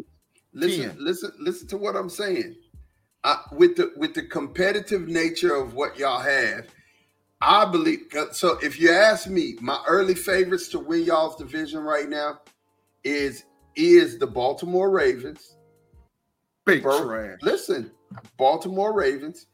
Listen to what I'm saying. With the competitive nature of what y'all have, I believe. So if you ask me, my early favorites to win y'all's division right now is the Baltimore Ravens. Big trash. Listen, Baltimore Ravens.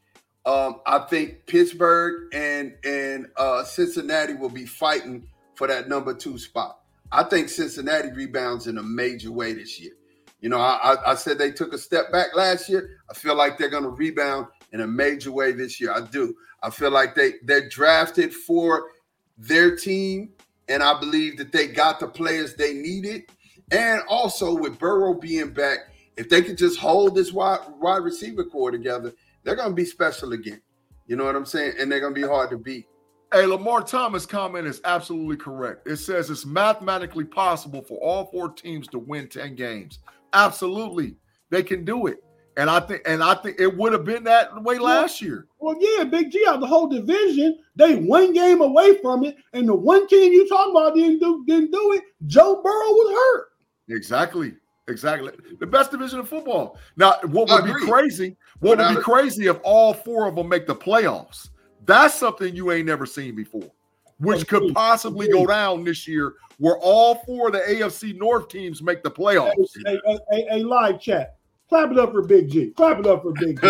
I think Pittsburgh and Cincinnati will be fighting for that number 2 spot. I think Cincinnati rebounds in a major way this year. You know, I said they took a step back last year. I feel like they're going to rebound in a major way this year. I do. I feel like they're drafted for their team, and I believe that they got the players they needed. And also with Burrow being back, if they could just hold this wide receiver core together, they're going to be special again. You know what I'm saying? And they're going to be hard to beat. Hey, Lamar Thomas' comment is absolutely correct. It says it's mathematically possible for all 4 teams to win 10 games. Absolutely. They can do it. And I think it would have been that way last year. Well, yeah, Big G, out the whole division, they 1 game away from it, and the one team you talking about didn't do it. Joe Burrow was hurt. Exactly. The best division of football. Now, what would be crazy if all 4 of them make the playoffs? That's something you ain't never seen before, which could possibly go down this year, where all 4 of the AFC North teams make the playoffs. Hey, live chat. Clap it up for Big G. Clap it up for Big G.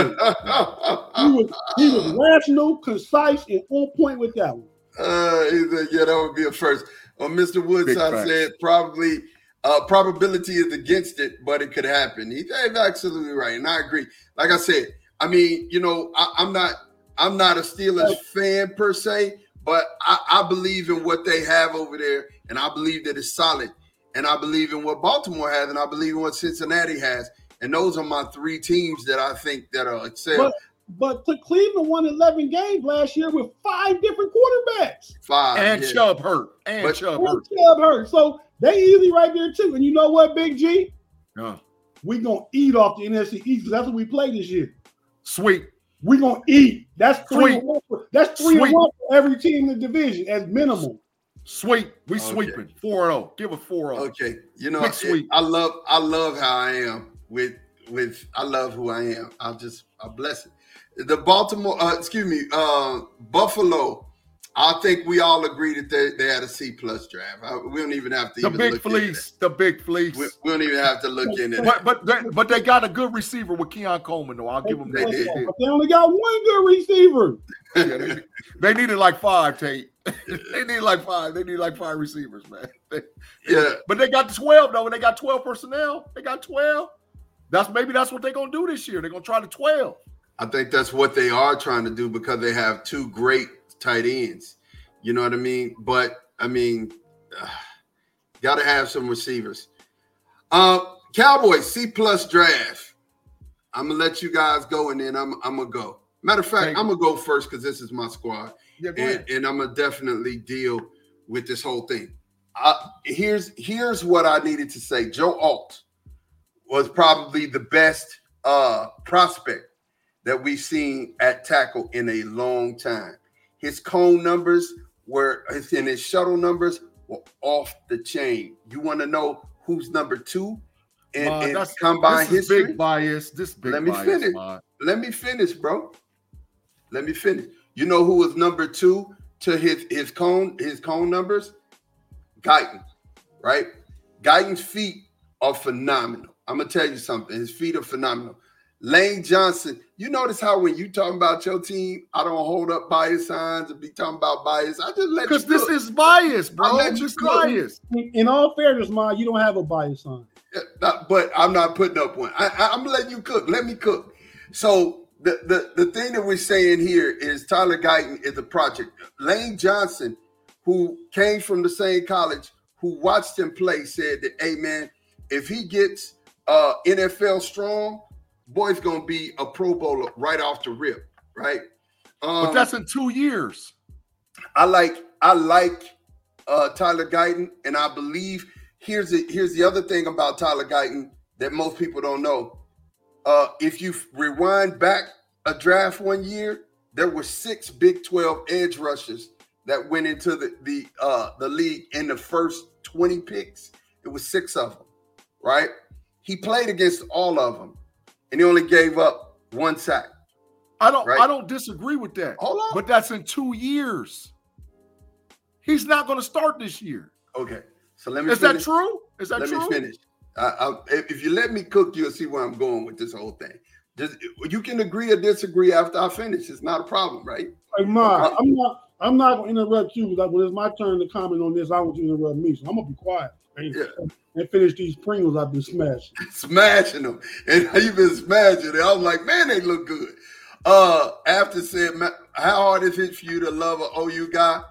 He was rational, concise, and on point with that one. That would be a first. Mr. Woodside said probability is against it, but it could happen. He's absolutely right, and I agree. Like I said, I mean, you know, I'm not a Steelers fan per se, but I believe in what they have over there, and I believe that it's solid. And I believe in what Baltimore has, and I believe in what Cincinnati has. And those are my 3 teams that I think that are excel. But Cleveland won 11 games last year with 5 different quarterbacks. 5. And Chubb hurt. Chubb hurt. So they easy right there too. And you know what, Big G? We're going to eat off the NFC East because that's what we play this year. Sweet. We're going to eat. That's 3-1 for every team in the division as minimum. Sweet. We sweeping. 4-0. Give a 4-0. Okay. You know, I love how I am with I love who I am. I bless it. The Buffalo. I think we all agree that they had a C+ draft. We don't even have to. The big fleece. We don't even have to look in it. But they got a good receiver with Keon Coleman, though. I'll give them that. But they only got 1 good receiver. Yeah, they needed like 5, Tate. They need like 5. They need like 5 receivers, man. But they got 12 though. And they got 12 personnel. They got 12. That's what they're gonna do this year. They're gonna try to 12. I think that's what they are trying to do because they have 2 great tight ends. You know what I mean? But I mean, gotta have some receivers. Cowboys C+ draft. I'm gonna let you guys go, and then I'm gonna go. Matter of fact, I'm gonna go first because this is my squad, and I'm gonna definitely deal with this whole thing. Here's what I needed to say. Joe Alt was probably the best prospect that we've seen at tackle in a long time. His cone numbers and his shuttle numbers were off the chain. You want to know who's number 2? in combine history. Big bias. This big Let me bias, finish. man. Let me finish, bro. Let me finish. You know who was number 2 to his cone numbers? Guyton, right? Guyton's feet are phenomenal. I'm gonna tell you something. His feet are phenomenal. Lane Johnson, you notice how when you talking about your team, I don't hold up bias signs and be talking about bias. I just let you because this is bias, bro. This bias. In all fairness, Ma, you don't have a bias sign. But I'm not putting up one. I'm letting you cook. Let me cook. So the thing that we're saying here is Tyler Guyton is a project. Lane Johnson, who came from the same college, who watched him play, said that, hey, man, if he gets NFL strong, boy's going to be a Pro Bowler right off the rip, right? But that's in 2 years. I like Tyler Guyton, and I believe here's the other thing about Tyler Guyton that most people don't know. If you rewind back a draft one year, there were 6 Big 12 edge rushers that went into the league in the first 20 picks. It was 6 of them, right? He played against all of them, and he only gave up 1 sack. I don't disagree with that. Hold on. But that's in 2 years. He's not going to start this year. Okay. So let me finish. That true? Is that true? Let me finish. If you let me cook, you'll see where I'm going with this whole thing. You can agree or disagree after I finish. It's not a problem, right? Hey, Ma, I'm not going to interrupt you. Like, when it's my turn to comment on this, I want you to interrupt me. So I'm going to be quiet and finish these Pringles I've been smashing. Smashing them. And you've been smashing it. I was like, man, they look good. After said, how hard is it for you to love an OU guy?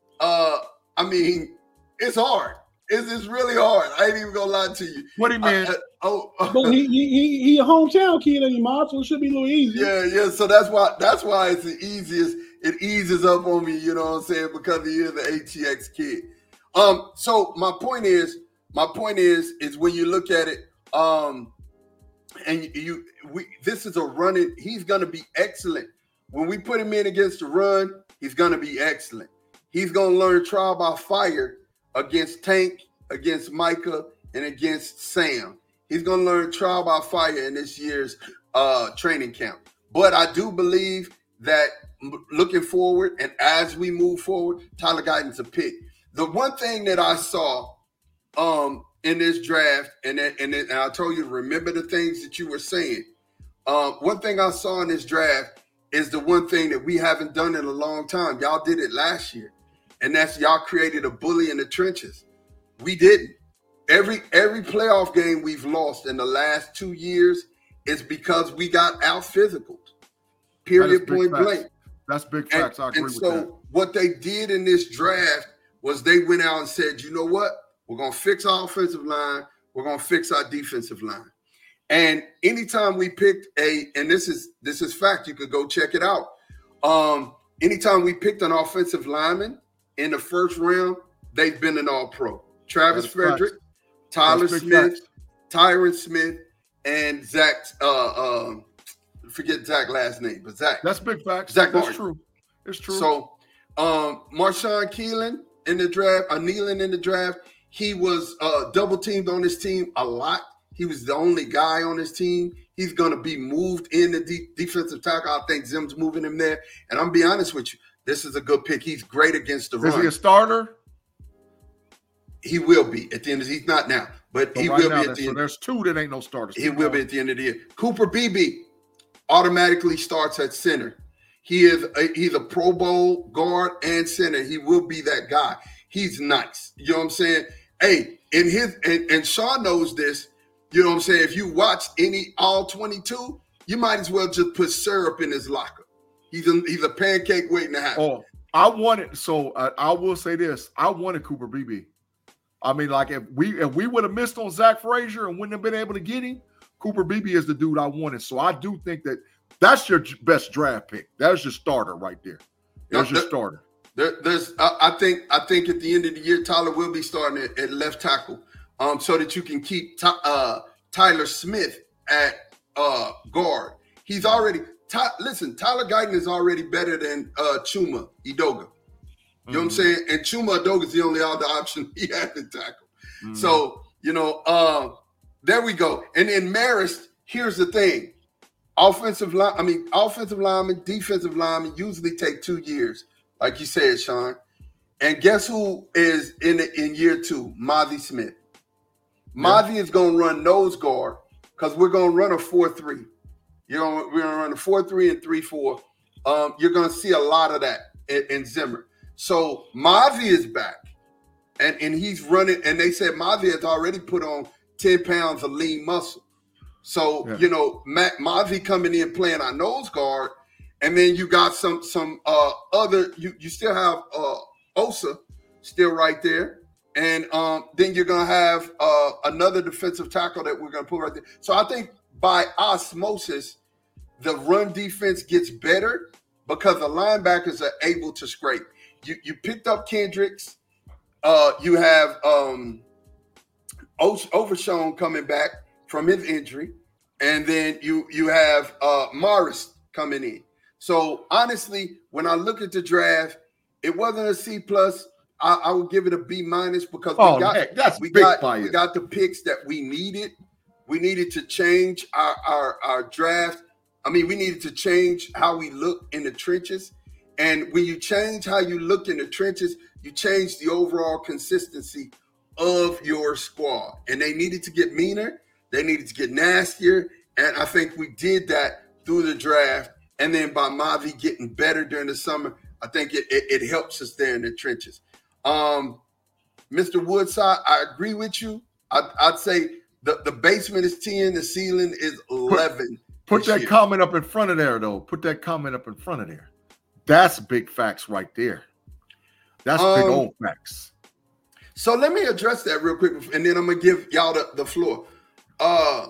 I mean, it's hard. It's really hard. I ain't even gonna lie to you. What do you mean? But he a hometown kid anymore, so it should be a little easy. Yeah. So that's why it's the easiest. It eases up on me, you know what I'm saying, because he is the ATX kid. So my point is when you look at it, and this is a running. He's gonna be excellent when we put him in against the run. He's gonna be excellent. He's gonna learn trial by fire against Tank, against Micah, and against Sam. He's going to learn trial by fire in this year's training camp. But I do believe that looking forward and as we move forward, Tyler Guyton's a pick. The one thing that I saw in this draft, and I told you to remember the things that you were saying. One thing I saw in this draft is the one thing that we haven't done in a long time. Y'all did it last year. And that's y'all created a bully in the trenches. We didn't. Every playoff game we've lost in the last 2 years is because we got out physical. Period, point blank. That's big facts. I agree with that. So what they did in this draft was they went out and said, you know what? We're going to fix our offensive line. We're going to fix our defensive line. And anytime we picked and this is fact, you could go check it out. Anytime we picked an offensive lineman in the first round, they've been an all-pro. Travis Frederick, Tyler Smith, Tyron Smith, and Zach. Forget Zach's last name, but Zach. That's big facts. Zach That's Martin. true. It's true. So, Marshawn Keelan in the draft, Nealon in the draft, he was double teamed on his team a lot. He was the only guy on his team. He's going to be moved in the defensive tackle. I think Zim's moving him there. And I'm be honest with you. This is a good pick. He's great against the run. Is he a starter? He will be at the end of he's not now, but he will be at the end. So there's 2 that ain't no starters. He will be at the end of the year. Cooper Beebe automatically starts at center. He's a Pro Bowl guard and center. He will be that guy. He's nice. You know what I'm saying? Hey, and Sean knows this. You know what I'm saying? If you watch any all 22, you might as well just put syrup in his locker. He's a pancake waiting to happen. Oh, I wanted. So I will say this: I wanted Cooper Beebe. I mean, like if we would have missed on Zach Frazier and wouldn't have been able to get him, Cooper Beebe is the dude I wanted. So I do think that's your best draft pick. That's your starter right there. That's your starter. I think at the end of the year, Tyler will be starting at left tackle, so that you can keep Tyler Smith at guard. He's already. Listen, Tyler Guyton is already better than Chuma Edoga. You know what I'm saying? And Chuma Edoga is the only other option he has to tackle. So, There we go. And then Marist, here's the thing. Offensive linemen, defensive linemen usually take 2 years, like you said, Sean. And guess who is in year 2? Mazi Smith. Mazi is going to run nose guard because we're going to run a 4-3. We're going to run a 4-3 and 3-4. You're going to see a lot of that in Zimmer. So Mazi is back, and he's running. And they said Mazi has already put on 10 pounds of lean muscle. So, Mazi coming in playing our nose guard, and then you got some other. You still have Osa still right there, and then you're gonna have another defensive tackle that we're gonna put right there. So I think by osmosis, the run defense gets better because the linebackers are able to scrape. You picked up Kendricks. You have Overshown coming back from his injury, and then you have Morris coming in. So honestly, when I look at the draft, it wasn't a C+. I would give it a B- because we got the picks that we needed. We needed to change our draft. I mean, we needed to change how we look in the trenches. And when you change how you look in the trenches, you change the overall consistency of your squad. And they needed to get meaner. They needed to get nastier. And I think we did that through the draft. And then by Mavi getting better during the summer, I think it helps us there in the trenches. Mr. Woodside, I agree with you. I'd say the basement is 10, the ceiling is 11. Put that comment up in front of there, though. Put that comment up in front of there. That's big facts right there. That's big old facts. So let me address that real quick, and then I'm going to give y'all the floor. I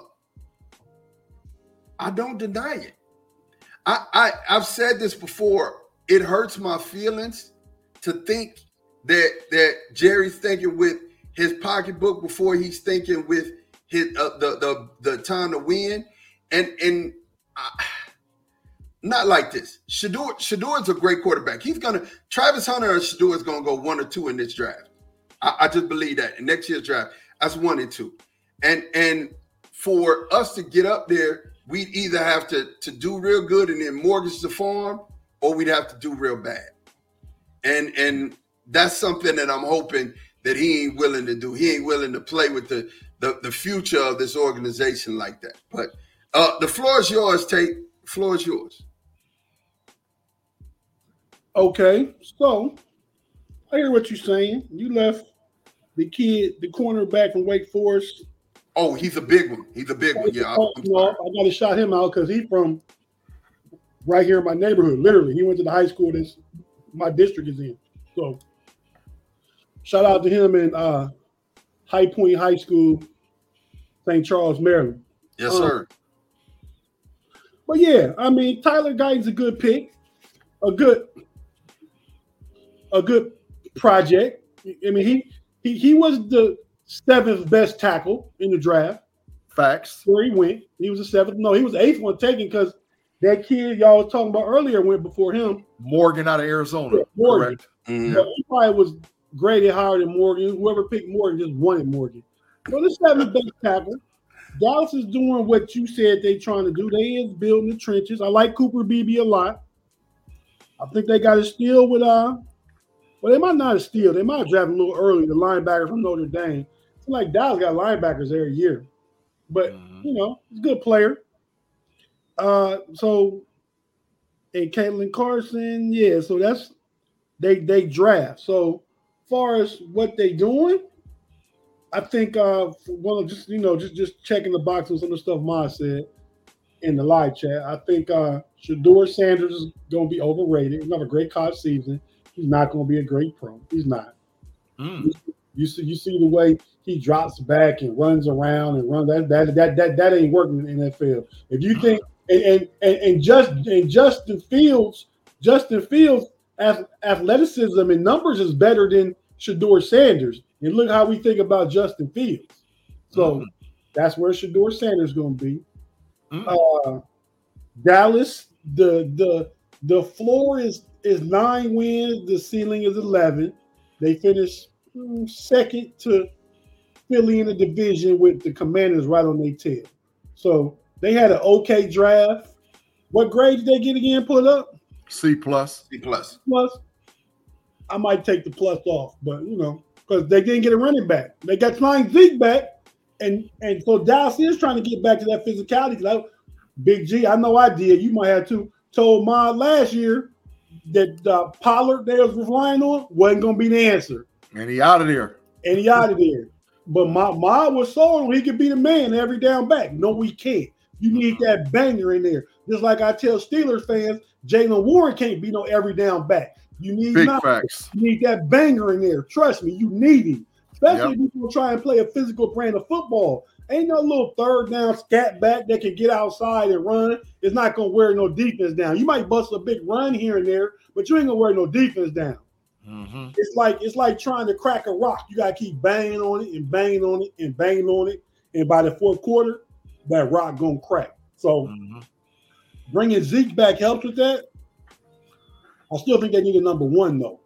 don't deny it. I've said this before. It hurts my feelings to think that Jerry's thinking with his pocketbook before he's thinking with his the time to win, and not like this. Shedeur is a great quarterback. Travis Hunter or Shedeur is gonna go 1 or 2 in this draft. I just believe that in next year's draft, that's 1 and 2, and for us to get up there, we'd either have to do real good and then mortgage the farm, or we'd have to do real bad. And that's something that I'm hoping that he ain't willing to do. He ain't willing to play with the future of this organization like that. But the floor is yours, Tate. The floor is yours. Okay, so I hear what you're saying. You left the cornerback from Wake Forest. Oh, he's a big one. He's a big one. Yeah, I got to shout him out because he's from right here in my neighborhood. Literally, he went to the high school that my district is in. So, shout out to him in High Point High School, St. Charles, Maryland. Yes, sir. But yeah, I mean, Tyler Guyton's a good pick, a good project. I mean, he was the 7th best tackle in the draft. Facts. Where he went. He was the 7th. No, he was the 8th one taken because that kid y'all was talking about earlier went before him. Morgan out of Arizona. Yeah, Morgan. Correct. Mm-hmm. So he probably was graded higher than Morgan. Whoever picked Morgan just wanted Morgan. So the 7th best tackle. Dallas is doing what you said they trying to do. They is building the trenches. I like Cooper Beebe a lot. I think they got a steal with well, they might not have steal. They might have drafted a little early, the linebacker from Notre Dame. It's like Dallas got linebackers every year. But, he's a good player. So, and Caitlin Carson, yeah, so that's they draft. So, far as what they doing, I think just checking the box on some of the stuff Ma said in the live chat. I think Shedeur Sanders is going to be overrated. He's not a great college season. He's not going to be a great pro. He's not. You see the way he drops back and runs around and runs. That ain't working in the NFL. If you think and Justin Fields athleticism and numbers is better than Shedeur Sanders. And look how we think about Justin Fields. So that's where Shedeur Sanders is going to be. Dallas, the floor is 9 wins. The ceiling is 11. They finished second to Philly in the division with the Commanders right on their tail. So they had an okay draft. What grade did they get again? Put up C+. C+. plus. I might take the plus off, but because they didn't get a running back. They got flying Zeke back, and so Dallas is trying to get back to that physicality. Like Big G, I know I did. You might have told Ma last year that Pollard they was relying on wasn't going to be the answer. And he out of there. But Ma was sold he could be the man every down back. No, he can't. You need that banger in there. Just like I tell Steelers fans, Jaylen Warren can't be no every down back. You need big facts. You need that banger in there. Trust me, you need him. Especially if you're going to try and play a physical brand of football. Ain't no little third down scat back that can get outside and run. It's not going to wear no defense down. You might bust a big run here and there, but you ain't going to wear no defense down. Mm-hmm. It's like trying to crack a rock. You got to keep banging on it and banging on it and banging on it. And by the fourth quarter, that rock going to crack. So bringing Zeke back helps with that. I still think they need a number one, though.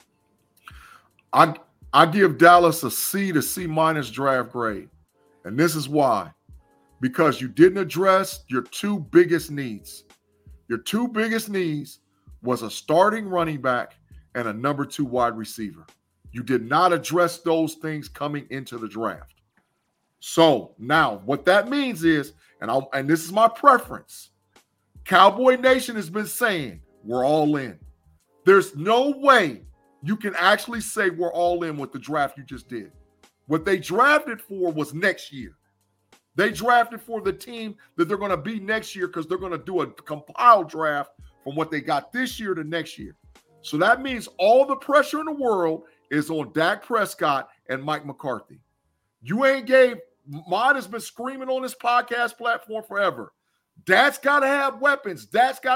I give Dallas a C to C- draft grade. And this is why. Because you didn't address your two biggest needs. Your two biggest needs was a starting running back and a number 2 wide receiver. You did not address those things coming into the draft. So now what that means is, and this is my preference, Cowboy Nation has been saying we're all in. There's no way you can actually say we're all in with the draft you just did. What they drafted for was next year. They drafted for the team that they're going to be next year because they're going to do a compiled draft from what they got this year to next year. So that means all the pressure in the world is on Dak Prescott and Mike McCarthy. Mod has been screaming on this podcast platform forever. Dak's got to have weapons. Dak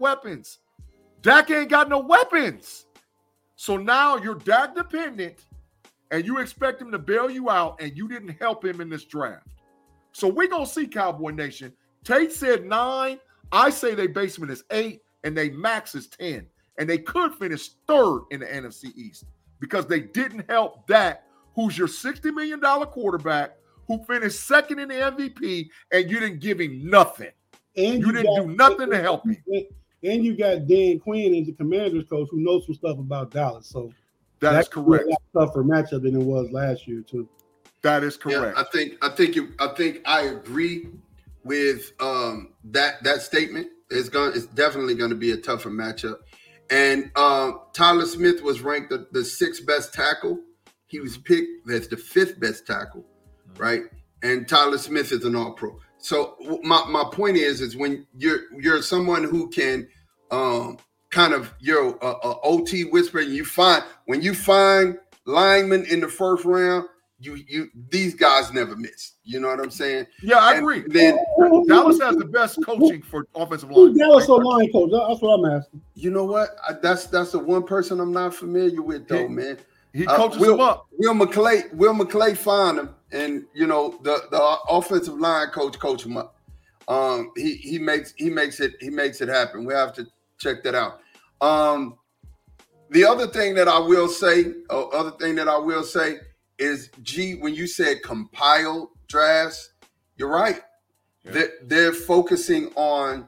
ain't got no weapons. So now you're Dak dependent and you expect him to bail you out and you didn't help him in this draft. So we're going to see Cowboy Nation. Tate said 9. I say their basement is 8 and they max is 10. And they could finish 3rd in the NFC East because they didn't help Dak, who's your $60 million quarterback, who finished 2nd in the MVP, and you didn't give him nothing. And you didn't do nothing to help him. And you got Dan Quinn as the Commanders coach who knows some stuff about Dallas. So that's correct. That's a tougher matchup than it was last year too. That is correct. Yeah, I think I agree with that statement. It's definitely going to be a tougher matchup. And Tyler Smith was ranked the 6th best tackle. He was picked as the 5th best tackle, right? And Tyler Smith is an All-Pro. So my point is when you're someone who can you're a OT whisperer. When you find linemen in the first round, you these guys never miss. You know what I'm saying? Yeah, I agree. Then Dallas has the best coaching for offensive line. Who's Dallas line coach? That's what I'm asking. You know what? That's the one person I'm not familiar with though, man. He coaches them up. Will McClay found him, and the offensive line coach him up. He makes it happen. We have to check that out. The other thing that I will say, is when you said compiled drafts, you're right. Yeah. They're focusing on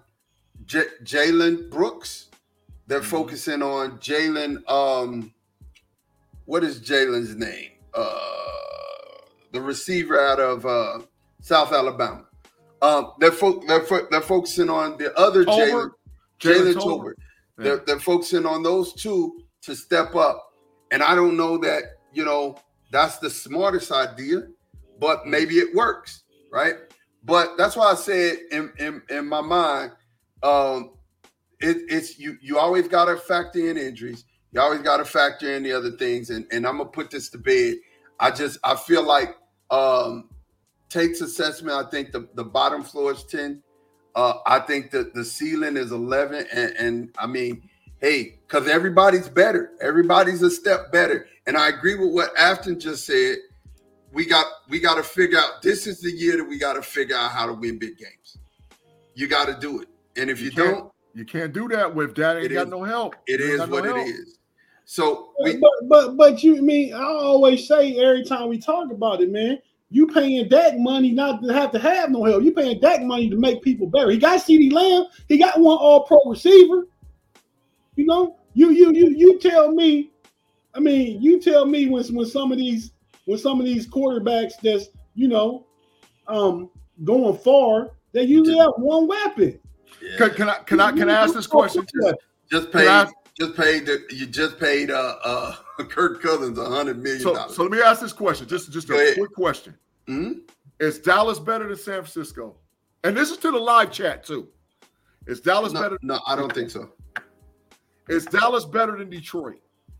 Jalen Brooks. They're focusing on Jalen. What is Jalen's name? The receiver out of South Alabama. They're focusing on the other Jalen Tolbert. Yeah. They're focusing on those two to step up. And I don't know that, that's the smartest idea, but maybe it works, right? But that's why I said in my mind, it's you always got to factor in injuries. You always got to factor in the other things. And I'm going to put this to bed. I feel like Tate's assessment, I think the bottom floor is 10. I think that the ceiling is 11. And I mean, hey, because everybody's better. Everybody's a step better. And I agree with what Afton just said. We got to figure out, this is the year that we got to figure out how to win big games. You got to do it. And if you don't, you can't do that with that. Ain't got no help. It is what it is. So but you mean I always say every time we talk about it, man, You paying Dak money not to have no help. You paying Dak money to make people better. He got CeeDee Lamb. He got one All-Pro receiver. You know, you tell me. I mean, you tell me when some of these quarterbacks that's going far, they usually have one weapon. Yeah. Can I ask this question? You just paid Kirk Cousins $100 million. So let me ask this question. Just a quick question. Mm-hmm. Is Dallas better than San Francisco? And this is to the live chat too. Is Dallas better? No, I don't think so. Is Dallas better than Detroit?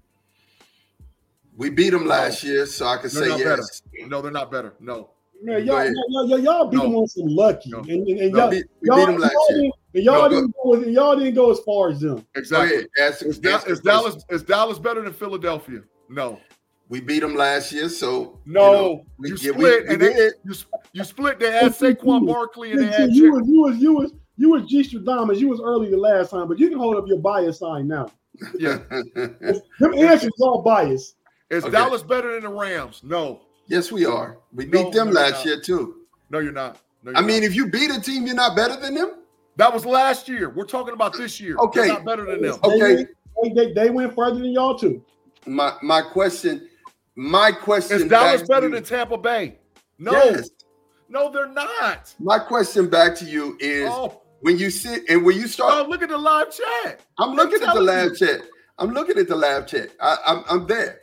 We beat them last year, so I can say yes. Better. No, they're not better. No. Man, y'all beat them on some lucky. No. We beat them last year. Y'all didn't go as far as them. Exactly. Is Dallas better than Philadelphia? No. We beat them last year, so no. You split. You split. They had Saquon Barkley and they had you was G Stradamus. You was early the last time, but you can hold up your bias sign now. Yeah. Them answers all biased. Is Dallas better than the Rams? No. Yes, we are. We beat them last year too. No, you're not. I mean, if you beat a team, you're not better than them. That was last year. We're talking about this year. Okay, they're not better than them. Okay, they went further than y'all too. My question. Is Dallas better than Tampa Bay? No. Yes. No, they're not. My question back to you is when you sit and when you start. Oh, look at the live chat. I'm looking at the live chat. I'm looking at the live chat. I'm there.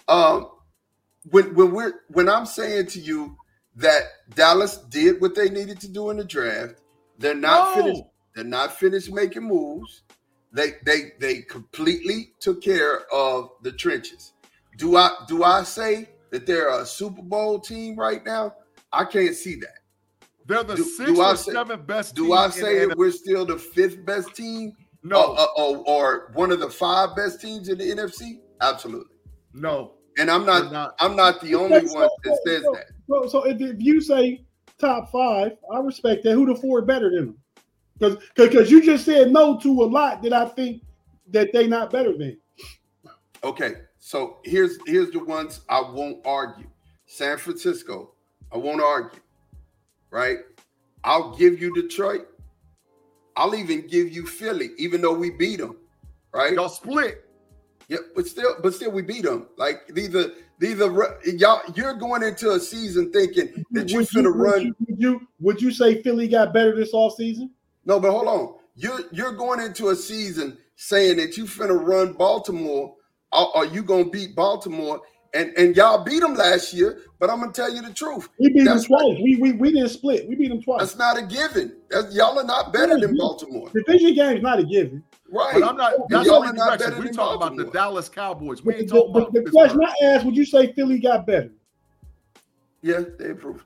When I'm saying to you that Dallas did what they needed to do in the draft, they're not finished. They're not finished making moves. They completely took care of the trenches. Do I say that they're a Super Bowl team right now? I can't see that. They're the sixth or seventh best team. Do I say that we're still the fifth best team? No. Or one of the five best teams in the NFC? Absolutely. No. And I'm not the only one that says that. So if you say top five, I respect that. Who the four better than them? Because you just said no to a lot that I think that they not better than. Okay, so here's the ones I won't argue. San Francisco, I won't argue. Right? I'll give you Detroit. I'll even give you Philly, even though we beat them. Right? Y'all split. Yeah, but still we beat them. Like these are y'all. You're going into a season thinking that you're finna run. Would you say Philly got better this offseason? No, but hold on. You're going into a season saying that you finna run Baltimore. Are you gonna beat Baltimore? And y'all beat them last year. But I'm gonna tell you the truth. We beat them twice. We didn't split. We beat them twice. That's not a given. Y'all are not better than Baltimore. Division game's not a given. Right. But I'm not. That's y'all not are not better We're than talking Baltimore. about the Dallas Cowboys. We ain't talking about the question I asked, would you say Philly got better? Yeah, they improved.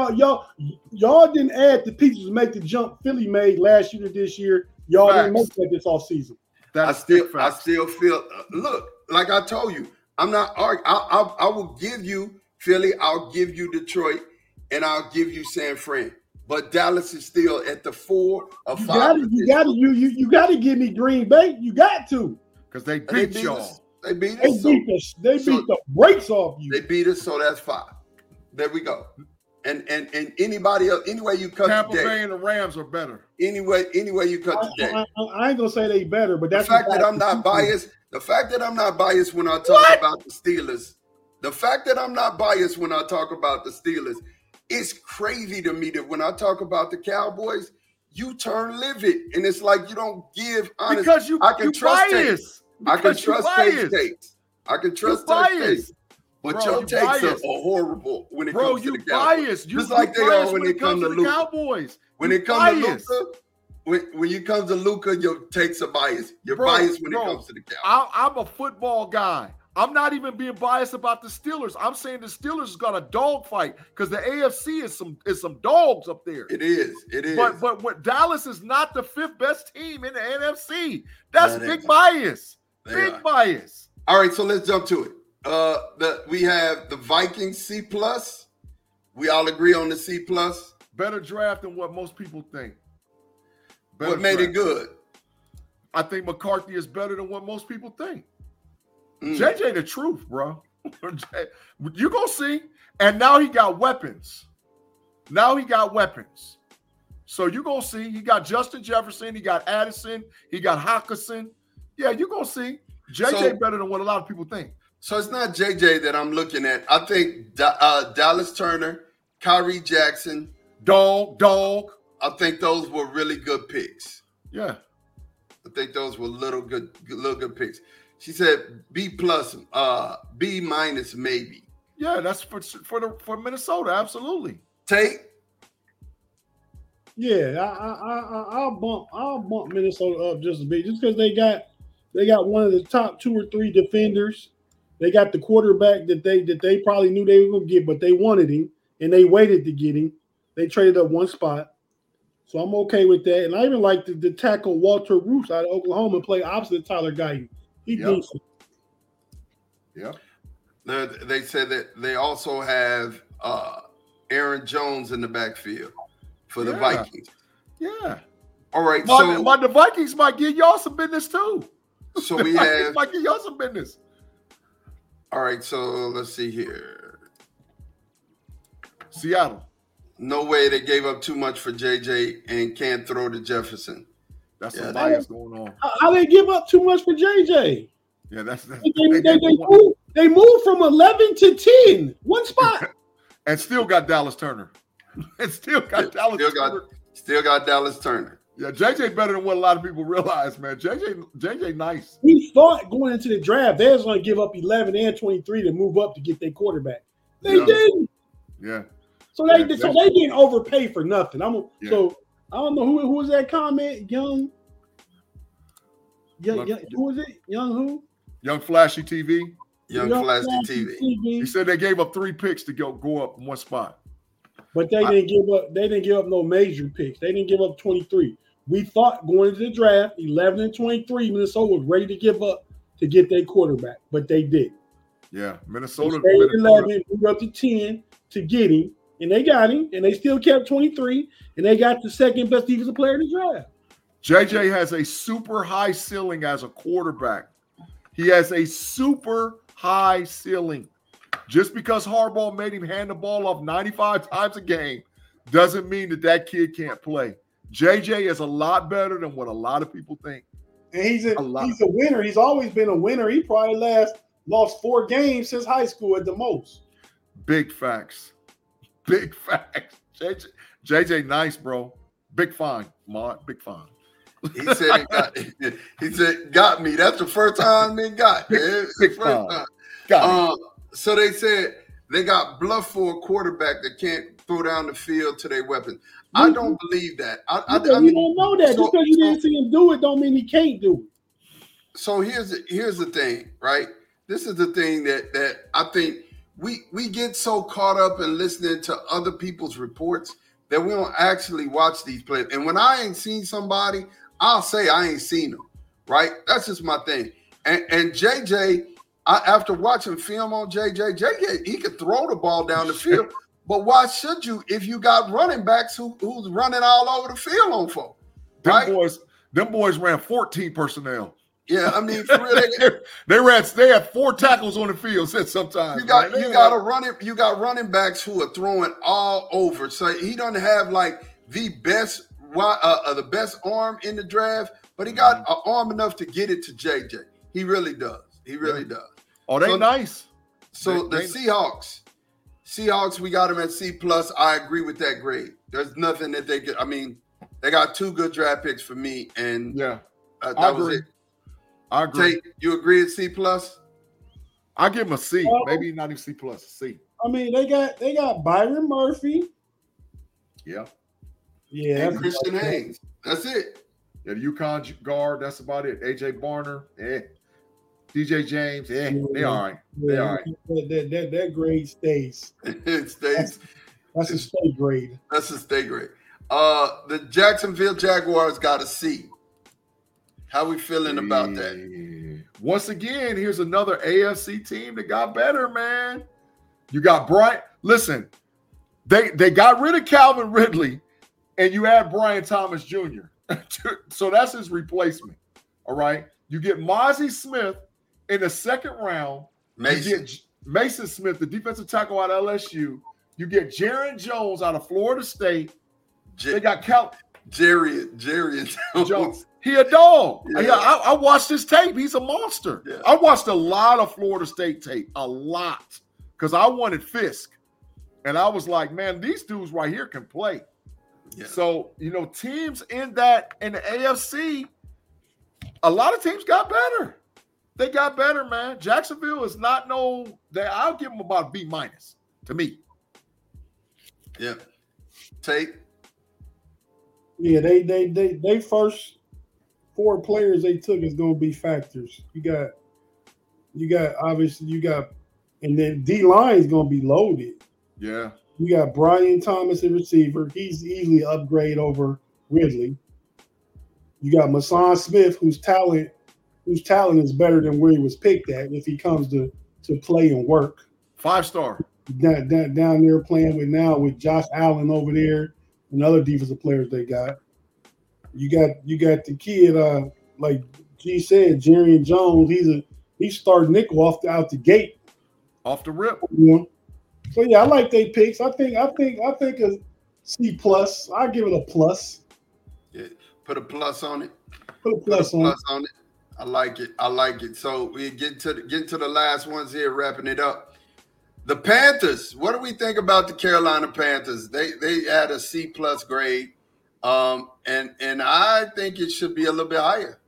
Y'all didn't add the pieces to make the jump Philly made last year to this year. Y'all didn't make that this offseason. I still feel. Look, like I told you, I'm not arguing. I will give you Philly. I'll give you Detroit, and I'll give you San Fran. But Dallas is still at the 4 or 5. You got to give me Green Bay. You got to, because they beat y'all. They beat us. They beat the brakes off you. They beat us, so that's 5. There we go. And anybody else, any way you cut Tampa today, Bay and the Rams are better. Any way you cut today. I ain't gonna say they better, but that's the fact that I'm not biased. The fact that I'm not biased when I talk about the Steelers. The fact that I'm not biased when I talk about the Steelers. It's crazy to me that when I talk about the Cowboys, you turn livid, and it's like you don't give honest. Because I can trust takes. I can trust takes. I can trust takes. But your takes are horrible when it comes to the Cowboys. Just like they are when it comes to the Cowboys. When it comes to Luka, when you come to Luka, your takes are biased. You're biased when it comes to the Cowboys. I'm a football guy. I'm not even being biased about the Steelers. I'm saying the Steelers got a dog fight because the AFC is some dogs up there. It is. But what Dallas is not the 5th best team in the NFC. That's big bias. Big bias. All right, so let's jump to it. We have the Vikings C+. We all agree on the C+. Better draft than what most people think. What made it good? I think McCarthy is better than what most people think. JJ the truth, bro. You gonna see. And now he got weapons. So you're going to see he got Justin Jefferson, he got Addison, he got Hawkinson. Yeah, you're going to see JJ better than what a lot of people think. So it's not JJ that I'm looking at. I think Dallas Turner, Kyrie Jackson. Dog. I think those were really good picks. Yeah. I think those were little good picks. She said B+, B- maybe. Yeah, that's for Minnesota, absolutely. Tate? Yeah, I'll bump Minnesota up just a bit, just because they got one of the top 2 or 3 defenders. They got the quarterback that they probably knew they were going to get, but they wanted him and they waited to get him. They traded up one spot, so I'm okay with that. And I even like the tackle Walter Roos out of Oklahoma play opposite Tyler Guyton. He decent. Yeah. They said that they also have Aaron Jones in the backfield for the Vikings. Yeah. All right. But the Vikings might give y'all some business too. So we have might give y'all some business. All right. So let's see here. Seattle. No way they gave up too much for JJ and can't throw to Jefferson. That's some bias going on. How they give up too much for JJ? Yeah, that's they moved from 11 to 10, one spot, and still got Dallas Turner. Still got Dallas Turner. Yeah, JJ better than what a lot of people realize, man. JJ nice. We thought going into the draft they was going to give up 11 and 23 to move up to get their quarterback. They didn't. Yeah. So they didn't overpay for nothing. So I don't know who was that comment. Young, who was it? Young who? Young Flashy TV. Young Flashy TV. He said they gave up 3 picks to go up in one spot. But they didn't give up. They didn't give up no major picks. They didn't give up 23. We thought going into the draft, 11 and 23, Minnesota was ready to give up to get their quarterback, but they did. Yeah, Minnesota. 11, moved up to 10 to get him, and they got him, and they still kept 23, and they got the second best defensive player in the draft. JJ has a super high ceiling as a quarterback. He has a super high ceiling. Just because Harbaugh made him hand the ball off 95 times a game doesn't mean that kid can't play. JJ is a lot better than what a lot of people think. And he's a winner. He's always been a winner. He probably lost 4 games since high school at the most. Big facts. JJ nice, bro. Big fine, Mont. Big fine. He said got me. That's the first time they got. Big fine. Got me. So they said they got bluff for a quarterback that can't throw down the field to their weapons. I don't believe that. I don't know that. Just because you didn't see him do it don't mean he can't do it. So here's the thing, right? This is the thing that I think we get so caught up in listening to other people's reports that we don't actually watch these plays. And when I ain't seen somebody, I'll say I ain't seen them, right? That's just my thing. And JJ, after watching film on JJ, he could throw the ball down the field. But why should you if you got running backs who's running all over the field on folk? Right? Them boys ran 14 personnel. Yeah, I mean, for real, they had 4 tackles on the field sometimes. You got running backs who are throwing all over. So he doesn't have like the best arm in the draft, but he got an arm enough to get it to JJ. He really does. He really does. Oh, they nice. So the Seahawks, we got them at C+. I agree with that grade. There's nothing that they could. I mean, they got 2 good draft picks for me, and that was it. I agree. Tate, you agree at C+? I give him a C. Maybe not even C+, a C. I mean, they got Byron Murphy. Yeah. Yeah. And Christian Haynes. That's it. Yeah, the UConn guard. That's about it. AJ Barner. DJ James. They all right. They all right. That grade stays. It stays. That's a state grade. That's a state grade. The Jacksonville Jaguars got a C. How we feeling about that? Once again, here's another AFC team that got better, man. You got Brian. Listen, they got rid of Calvin Ridley, and you add Brian Thomas Jr. So that's his replacement. All right. You get Mozzie Smith in the second round. Mason. Mason Smith, the defensive tackle out of LSU. You get Jaron Jones out of Florida State. They got Jerry Jones. He a dog. Yeah. I watched his tape. He's a monster. Yeah. I watched a lot of Florida State tape, a lot, because I wanted Fisk. And I was like, man, these dudes right here can play. Yeah. So, teams in the AFC, a lot of teams got better. They got better, man. Jacksonville is not I'll give them about B- to me. Yeah. Tate. Yeah, they first 4 players they took is going to be factors. You got and then D line is going to be loaded. Yeah. You got Brian Thomas, the receiver. He's easily an upgrade over Ridley. You got Mason Smith, whose talent is better than where he was picked at if he comes to play and work. 5-star. Down there playing with Josh Allen over there and other defensive players they got. You got the kid, like G said, Jerry Jones. He's starting nickel out the gate. Off the rip. So yeah, I like they picks. I think a C plus. I give it a plus. Yeah, put a plus on it. Put a plus on it. I like it. So we get to the last ones here, wrapping it up. The Panthers. What do we think about the Carolina Panthers? They had a C plus grade, and I think it should be a little bit higher.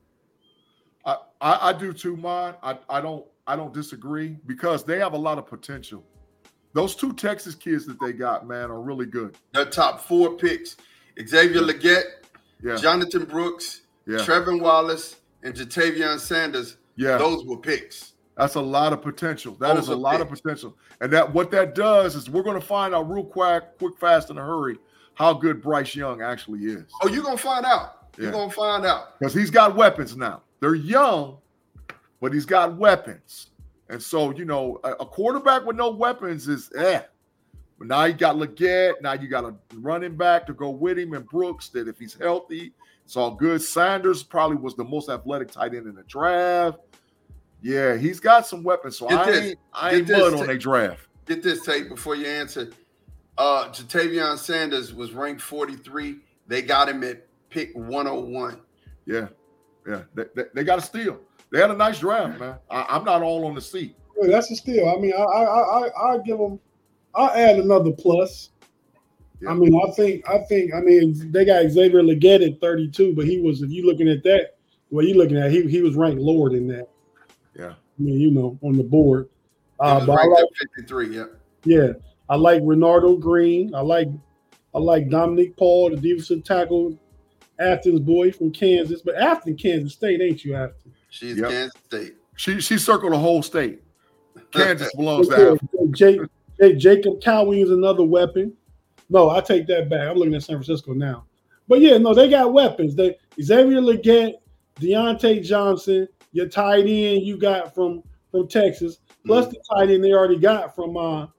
I do too, man. I don't disagree because they have a lot of potential. Those 2 Texas kids that they got, man, are really good. Their top 4 picks: Xavier Legette, Jonathan Brooks, Trevin Wallace, and Jatavion Sanders. Yeah, those were picks. That's a lot of potential. That is a lot of potential. And what that does is we're going to find out real quick, fast, in a hurry how good Bryce Young actually is. Oh, you're going to find out. You're going to find out. Because he's got weapons now. They're young, but he's got weapons. And so, a quarterback with no weapons is But now you got Legette. Now you got a running back to go with him and Brooks that if he's healthy, it's all good. Sanders probably was the most athletic tight end in the draft. Yeah, he's got some weapons. So I ain't mud on their draft. Get this, Tate, before you answer. Jatavion Sanders was ranked 43. They got him at pick 101. Yeah. They got a steal. They had a nice draft, man. I'm not all on the seat. Well, that's a steal. I mean, I give them. I'll add another plus. Yeah. I mean, I think. They got Xavier Legette at 32, but he was. If you looking at that, you're looking at, he was ranked lower than that. Yeah. I mean, on the board. But ranked at 53. Yeah. Yeah, I like Renardo Green. I like Dominic Paul, the defensive tackle, Athens boy from Kansas. But Athens, Kansas State, ain't you, Athens? She's Kansas State. She circled the whole state. Kansas belongs to Athens. Jacob Cowie is another weapon. No, I take that back. I'm looking at San Francisco now. But yeah, no, they got weapons. Xavier Legette, Deontay Johnson, your tight end you got from Texas, plus the tight end they already got from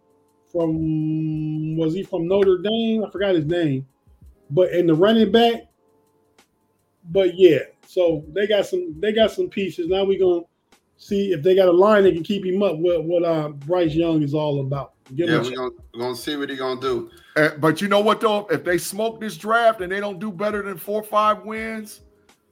was he from Notre Dame? I forgot his name. But in the running back, but yeah, so they got some pieces. Now we're gonna see if they got a line that can keep him up. What Bryce Young is all about. We're gonna see what he's gonna do. But you know what though? If they smoke this draft and they don't do better than 4 or 5 wins,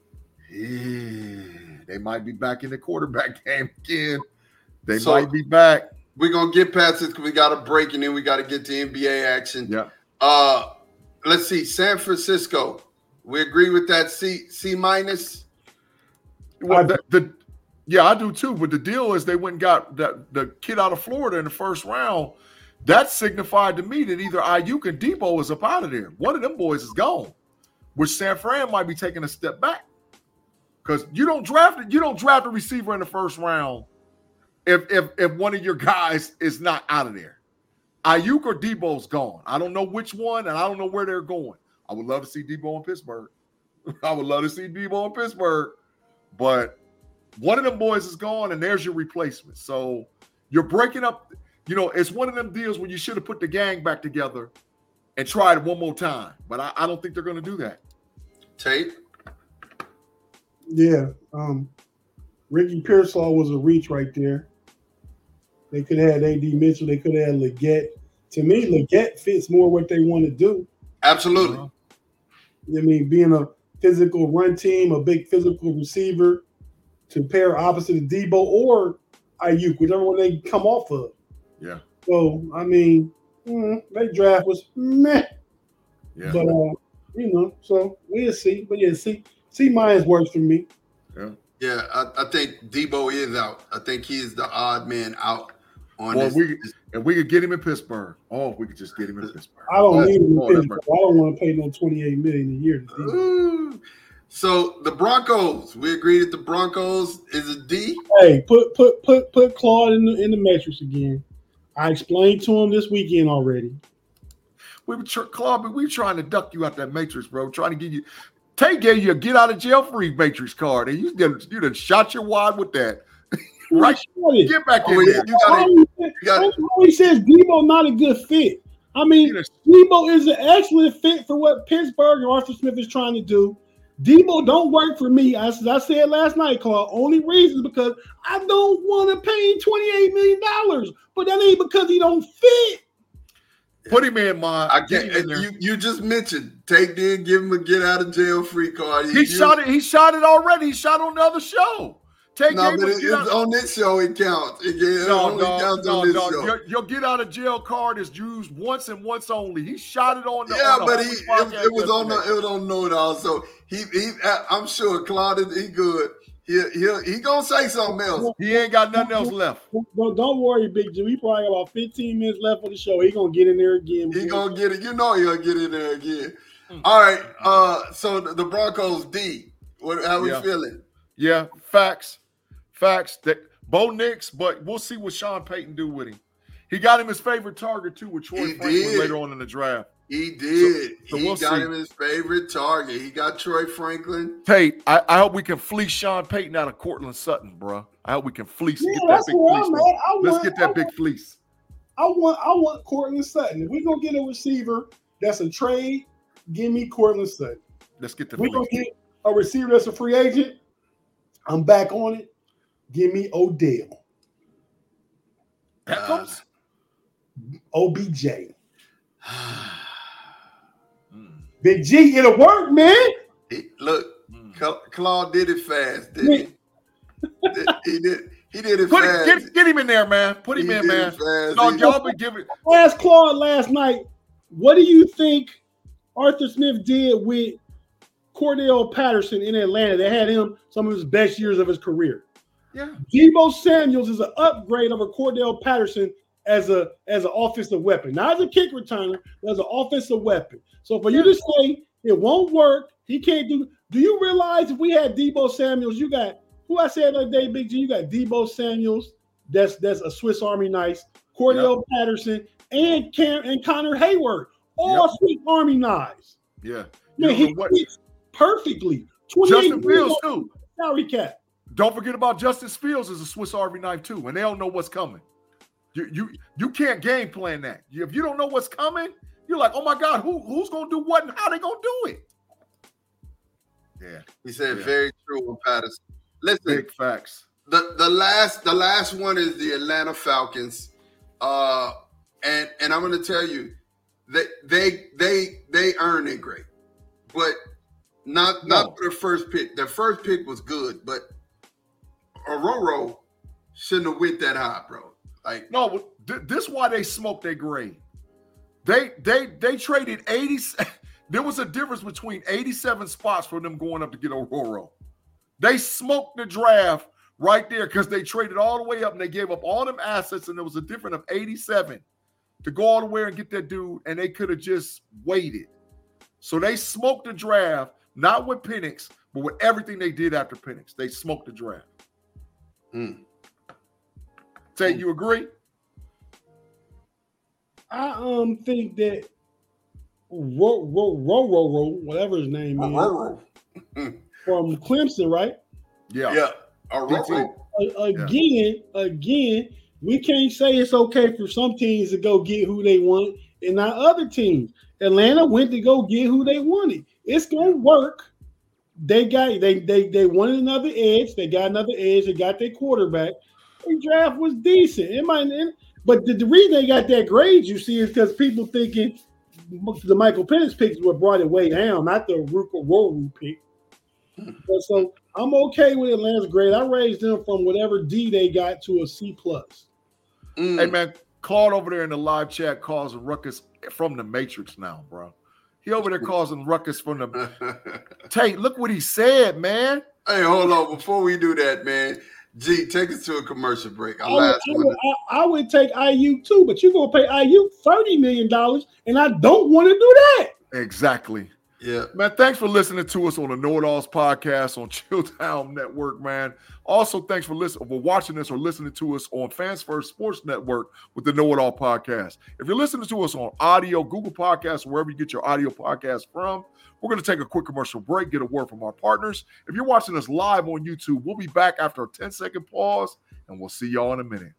they might be back in the quarterback game again. They might be back. We're gonna get past this because we got a break and then we got to get to NBA action. Yeah. Let's see. San Francisco. We agree with that C minus. Well, yeah, I do too. But the deal is they went and got the kid out of Florida in the first round. That signified to me that either Ayuk and Debo is up out of there. One of them boys is gone, which San Fran might be taking a step back. Because you don't draft a receiver in the first round if one of your guys is not out of there. Ayuk or Debo's gone. I don't know which one, and I don't know where they're going. I would love to see Debo in Pittsburgh. But one of them boys is gone, and there's your replacement. So you're breaking up. It's one of them deals where you should have put the gang back together and tried it one more time. But I don't think they're going to do that. Tate? Yeah. Ricky Pearsall was a reach right there. They could have had A.D. Mitchell. They could have had Leggett. To me, Leggett fits more what they want to do. Absolutely. I mean, being a physical run team, a big physical receiver to pair opposite of Debo or Ayuk, whichever one they come off of. Yeah. So, I mean, their draft was meh. Yeah. But, so we'll see. But, yeah, C minus works for me. Yeah. Yeah, I think Debo is out. I think he is the odd man out on this. And we could get him in Pittsburgh. Oh, if we could just get him in Pittsburgh. I don't need him in Pittsburgh. I don't want to pay no $28 million a year. Ooh. So the Broncos, we agreed that the Broncos is a D. Hey, put Claude in the matrix again. I explained to him this weekend already. Claude, we trying to duck you out that matrix, bro. Trying to get you. Tay gave you a get out of jail free matrix card, and you done shot your wad with that. Right? Get back in there. He says Debo not a good fit. I mean, Debo is an excellent fit for what Pittsburgh and Arthur Smith is trying to do. Debo don't work for me. As I said last night, Claude, only reason because I don't want to pay him $28 million. But that ain't because he don't fit. Put him in, man. You just mentioned give him a get out of jail free card. He shot it already. He shot on the other show. It's on this show. It counts. It only counts on this show. Your get out of jail card is used once and once only. He shot it on the. Yeah, but it was on Know It All. So he I'm sure Claude he good. He gonna say something else. He ain't got nothing else left. Don't worry, Big Jim. He probably got about 15 minutes left of the show. He gonna get in there again. He gonna get it. You know he gonna get in there again. All right. So the Broncos D. How we feeling? Yeah. Facts. That Bo Nix, but we'll see what Sean Payton do with him. He got him his favorite target too with Troy Franklin later on in the draft. He did. So he got him his favorite target. He got Troy Franklin. Tate, I hope we can fleece Sean Payton out of Cortland Sutton, bro. I hope we can fleece. Get that big fleece. Let's get that big fleece. I want Cortland Sutton. If we're gonna get a receiver that's a trade, give me Cortland Sutton. Let's get the. We're gonna get a receiver that's a free agent. I'm back on it. Give me Odell. That comes OBJ. Big G, it'll work, man. Claude did it fast, didn't he? He did it fast. Get him in there, man. Put him in, man. No, y'all been giving. I asked Claude last night, what do you think Arthur Smith did with Cordell Patterson in Atlanta? They had him some of his best years of his career. Yeah. Deebo Samuels is an upgrade over Cordell Patterson as an offensive weapon, not as a kick returner, but as an offensive weapon. So for you to say it won't work, he can't do. Do you realize if we had Deebo Samuels, you got who I said the other day, Big G, you got Deebo Samuels, that's a Swiss Army knife, Cordell Patterson, and Connor Hayward, all Swiss Army knives. Yeah. Man, he fits perfectly. Justin Fields too. Salary cap. Don't forget about Justice Fields as a Swiss Army knife too, and they don't know what's coming. You can't game plan that. If you don't know what's coming, you're like, oh my God, who's gonna do what and how they gonna do it? Yeah, he said very true on Patterson. Listen, big facts. The last one is the Atlanta Falcons, and I'm gonna tell you that they earned it great, but not for the first pick. Their first pick was good, but Ororo shouldn't have went that high, bro. Like no, this is why they smoked their grade. They traded 80. There was a difference between 87 spots for them going up to get Ororo. They smoked the draft right there because they traded all the way up and they gave up all them assets, and there was a difference of 87 to go all the way and get that dude, and they could have just waited. So they smoked the draft, not with Penix, but with everything they did after Penix. They smoked the draft. Say, you agree? I think that Roro, whatever his name is, from Clemson, right? Yeah. Again, we can't say it's okay for some teams to go get who they want and not other teams. Atlanta went to go get who they wanted. It's gonna work. They wanted another edge. They got another edge. They got their quarterback. draft was decent. But the reason they got that grade, you see, is because people thinking the Michael Penix picks what brought it way down, not the Ruka pick. So I'm okay with Atlanta's grade. I raised them from whatever D they got to a C+. Hey, man, Claude over there in the live chat causing ruckus from the Matrix now, bro. He over there causing ruckus from the Tate. Look what he said, man. Hey, hold on. Before we do that, man, G, take us to a commercial break. I would take IU too, but you're going to pay IU $30 million, and I don't want to do that. Exactly. Yeah. Man, thanks for listening to us on the Know It Alls podcast on Chilltown Network, man. Also, thanks for watching us or listening to us on Fans First Sports Network with the Know It All podcast. If you're listening to us on audio, Google Podcasts, wherever you get your audio podcast from, we're going to take a quick commercial break, get a word from our partners. If you're watching us live on YouTube, we'll be back after a 10-second pause, and we'll see y'all in a minute.